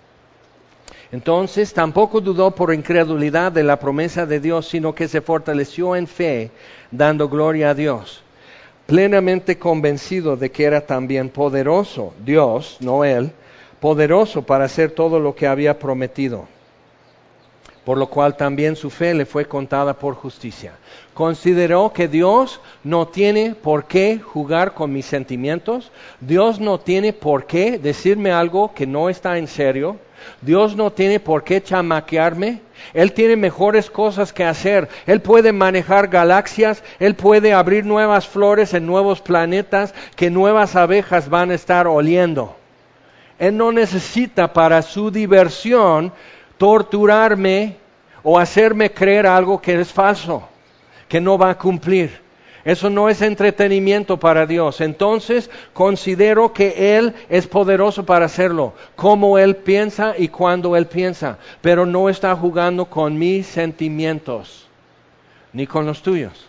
Entonces tampoco dudó por incredulidad de la promesa de Dios, sino que se fortaleció en fe, dando gloria a Dios, plenamente convencido de que era también poderoso, Dios, no él, poderoso para hacer todo lo que había prometido. Por lo cual también su fe le fue contada por justicia. Consideró que Dios no tiene por qué jugar con mis sentimientos. Dios no tiene por qué decirme algo que no está en serio. Dios no tiene por qué chamaquearme. Él tiene mejores cosas que hacer. Él puede manejar galaxias. Él puede abrir nuevas flores en nuevos planetas que nuevas abejas van a estar oliendo. Él no necesita para su diversión torturarme o hacerme creer algo que es falso, que no va a cumplir. Eso no es entretenimiento para Dios. Entonces considero que Él es poderoso para hacerlo, como Él piensa y cuando Él piensa, pero no está jugando con mis sentimientos, ni con los tuyos.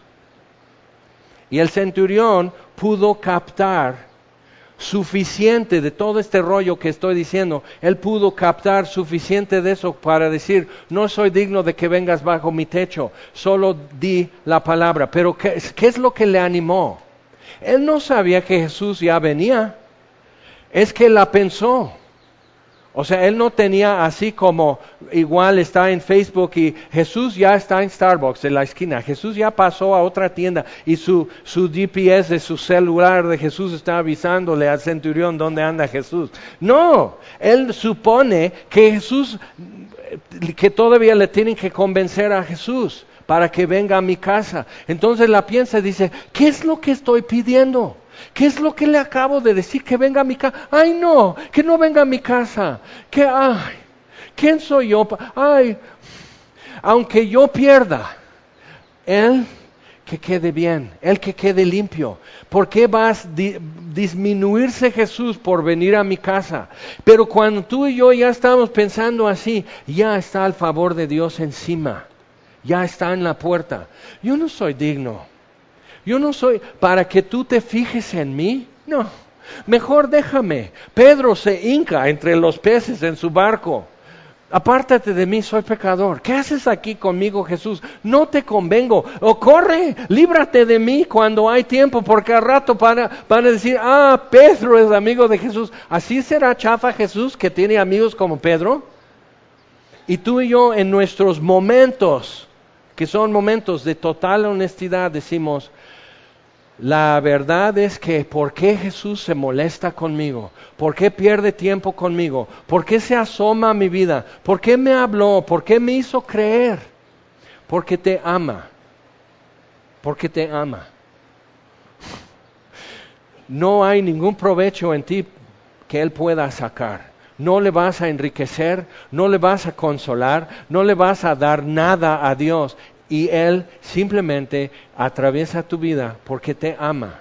Y el centurión pudo captar suficiente de todo este rollo que estoy diciendo. Él pudo captar suficiente de eso para decir, no soy digno de que vengas bajo mi techo, solo di la palabra. Pero ¿qué es lo que le animó? Él no sabía que Jesús ya venía, es que la pensó. O sea, él no tenía así como, igual está en Facebook y Jesús ya está en Starbucks en la esquina, Jesús ya pasó a otra tienda y su GPS de su celular de Jesús está avisándole al centurión dónde anda Jesús. No, él supone que Jesús, que todavía le tienen que convencer a Jesús para que venga a mi casa. Entonces la piensa y dice, ¿qué es lo que estoy pidiendo? ¿Qué es lo que le acabo de decir? Que venga a mi casa. Ay, no, que no venga a mi casa. ¿Quién soy yo? Ay, aunque yo pierda, Él que quede bien, Él que quede limpio. ¿Por qué vas a disminuirse Jesús por venir a mi casa? Pero cuando tú y yo ya estamos pensando así, ya está el favor de Dios encima. Ya está en la puerta. Yo no soy digno. Yo no soy para que tú te fijes en mí. No, mejor déjame. Pedro se hinca entre los peces en su barco. Apártate de mí, soy pecador. ¿Qué haces aquí conmigo, Jesús? No te convengo. O corre, líbrate de mí cuando hay tiempo, porque al rato van a decir, Pedro es amigo de Jesús. ¿Así será chafa Jesús que tiene amigos como Pedro? Y tú y yo en nuestros momentos, que son momentos de total honestidad, decimos, la verdad es que ¿por qué Jesús se molesta conmigo? ¿Por qué pierde tiempo conmigo? ¿Por qué se asoma a mi vida? ¿Por qué me habló? ¿Por qué me hizo creer? Porque te ama. Porque te ama. No hay ningún provecho en ti que Él pueda sacar. No le vas a enriquecer, no le vas a consolar, no le vas a dar nada a Dios. Y Él simplemente atraviesa tu vida porque te ama.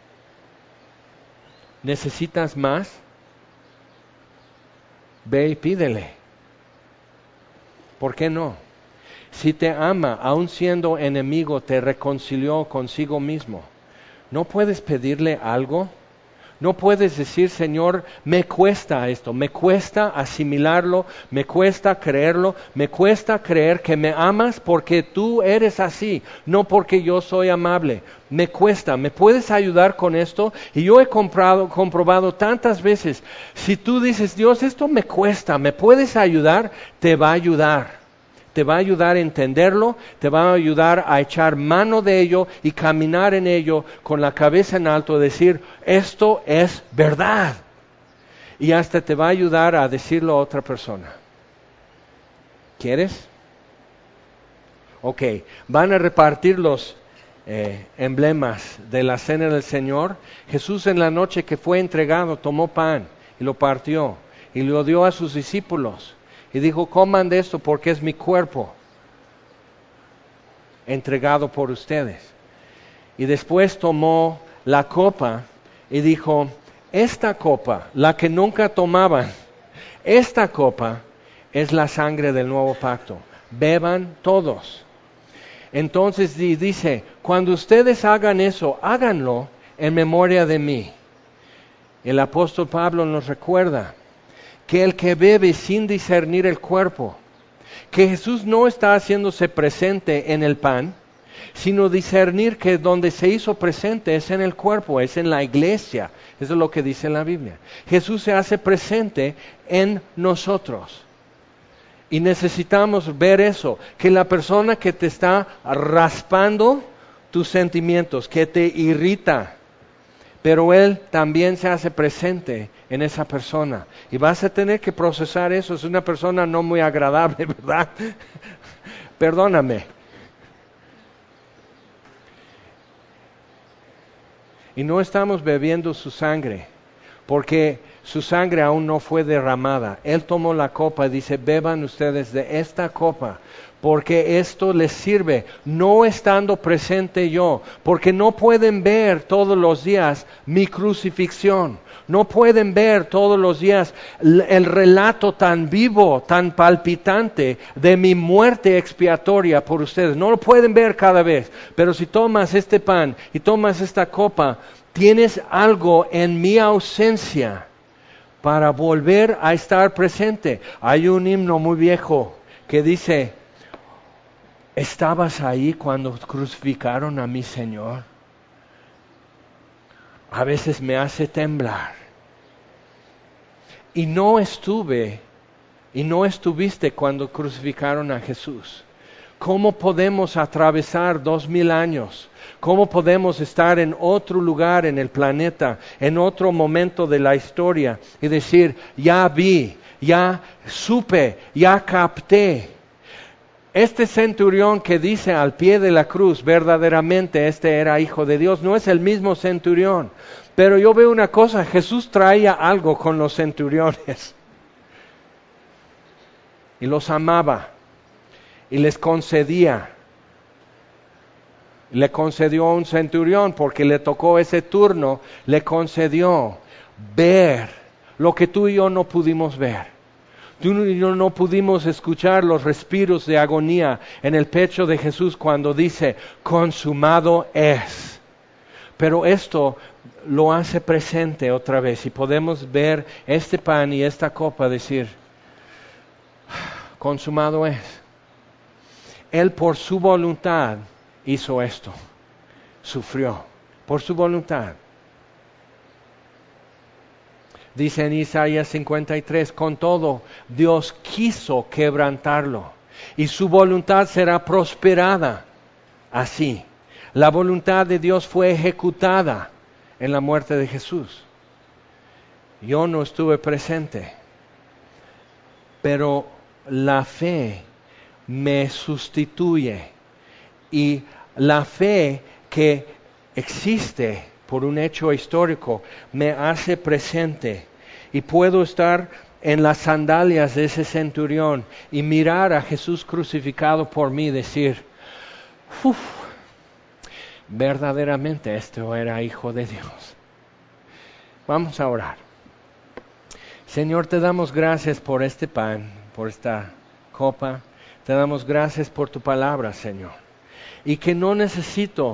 ¿Necesitas más? Ve y pídele. ¿Por qué no? Si te ama, aun siendo enemigo, te reconcilió consigo mismo. ¿No puedes pedirle algo? No puedes decir, Señor, me cuesta esto, me cuesta asimilarlo, me cuesta creerlo, me cuesta creer que me amas porque tú eres así, no porque yo soy amable. Me cuesta, ¿me puedes ayudar con esto? Y yo he comprobado tantas veces, si tú dices, Dios, esto me cuesta, ¿me puedes ayudar? Te va a ayudar. Te va a ayudar a entenderlo, te va a ayudar a echar mano de ello y caminar en ello con la cabeza en alto, decir, esto es verdad. Y hasta te va a ayudar a decirlo a otra persona. ¿Quieres? Ok, van a repartir los emblemas de la cena del Señor. Jesús en la noche que fue entregado tomó pan y lo partió y lo dio a sus discípulos. Y dijo, coman de esto porque es mi cuerpo entregado por ustedes. Y después tomó la copa y dijo, esta copa, la que nunca tomaban, esta copa es la sangre del nuevo pacto. Beban todos. Entonces dice, cuando ustedes hagan eso, háganlo en memoria de mí. El apóstol Pablo nos recuerda que el que bebe sin discernir el cuerpo, que Jesús no está haciéndose presente en el pan, sino discernir que donde se hizo presente es en el cuerpo, es en la iglesia. Eso es lo que dice la Biblia. Jesús se hace presente en nosotros. Y necesitamos ver eso, que la persona que te está raspando tus sentimientos, que te irrita, pero Él también se hace presente en esa persona. Y vas a tener que procesar eso. Es una persona no muy agradable, ¿verdad? Perdóname. Y no estamos bebiendo su sangre, porque su sangre aún no fue derramada. Él tomó la copa y dice, beban ustedes de esta copa, porque esto les sirve, no estando presente yo, porque no pueden ver todos los días mi crucifixión, no pueden ver todos los días el relato tan vivo, tan palpitante de mi muerte expiatoria por ustedes, no lo pueden ver cada vez, pero si tomas este pan y tomas esta copa, tienes algo en mi ausencia para volver a estar presente. Hay un himno muy viejo que dice, ¿estabas ahí cuando crucificaron a mi Señor? A veces me hace temblar. Y no estuve, y no estuviste cuando crucificaron a Jesús. ¿Cómo podemos atravesar 2000 años? ¿Cómo podemos estar en otro lugar en el planeta, en otro momento de la historia y decir, ya vi, ya supe, ya capté? Este centurión que dice al pie de la cruz, verdaderamente este era hijo de Dios, no es el mismo centurión. Pero yo veo una cosa, Jesús traía algo con los centuriones. Y los amaba. Y les concedía. Le concedió a un centurión porque le tocó ese turno, le concedió ver lo que tú y yo no pudimos ver. Tú y yo no pudimos escuchar los respiros de agonía en el pecho de Jesús cuando dice, consumado es. Pero esto lo hace presente otra vez y podemos ver este pan y esta copa decir, consumado es. Él por su voluntad hizo esto, sufrió por su voluntad. Dice en Isaías 53, con todo Dios quiso quebrantarlo y su voluntad será prosperada así. La voluntad de Dios fue ejecutada en la muerte de Jesús. Yo no estuve presente, pero la fe me sustituye. Y la fe que existe por un hecho histórico me hace presente. Y puedo estar en las sandalias de ese centurión y mirar a Jesús crucificado por mí y decir, verdaderamente este era hijo de Dios. Vamos a orar. Señor, te damos gracias por este pan, por esta copa. Te damos gracias por tu palabra, Señor. Y que no necesito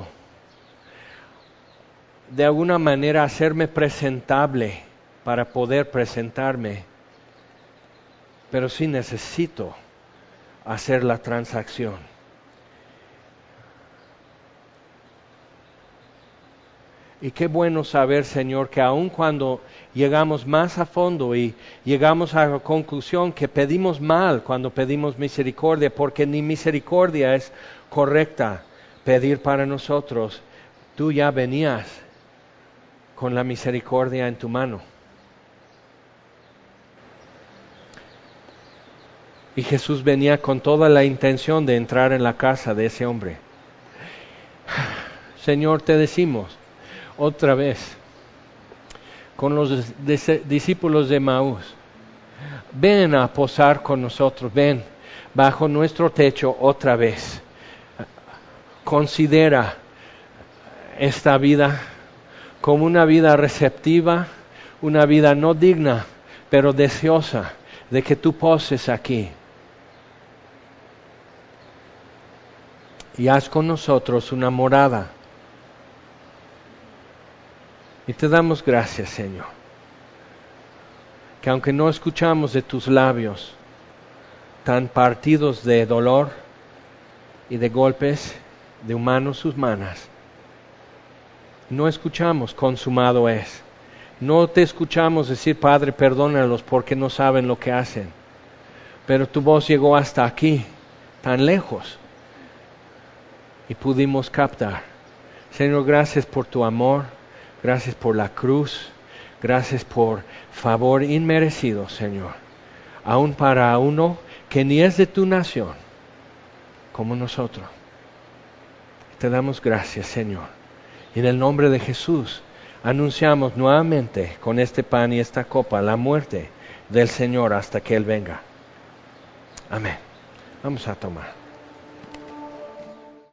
de alguna manera hacerme presentable para poder presentarme, pero sí necesito hacer la transacción. Y qué bueno saber, Señor, que aun cuando llegamos más a fondo y llegamos a la conclusión que pedimos mal cuando pedimos misericordia, porque ni misericordia es correcta pedir para nosotros, tú ya venías con la misericordia en tu mano. Y Jesús venía con toda la intención de entrar en la casa de ese hombre. Señor, te decimos otra vez, con los discípulos de Emaús, ven a posar con nosotros, ven bajo nuestro techo otra vez. Considera esta vida, como una vida receptiva, una vida no digna, pero deseosa de que tú poses aquí. Y haz con nosotros una morada. Y te damos gracias, Señor, que aunque no escuchamos de tus labios tan partidos de dolor y de golpes de humanos sus manos, no escuchamos consumado es. No te escuchamos decir, Padre, perdónalos porque no saben lo que hacen. Pero tu voz llegó hasta aquí, tan lejos, y pudimos captar. Señor, gracias por tu amor, gracias por la cruz, gracias por favor inmerecido, Señor, aún para uno que ni es de tu nación, como nosotros. Te damos gracias, Señor. Y en el nombre de Jesús, anunciamos nuevamente con este pan y esta copa la muerte del Señor hasta que Él venga. Amén. Vamos a tomar.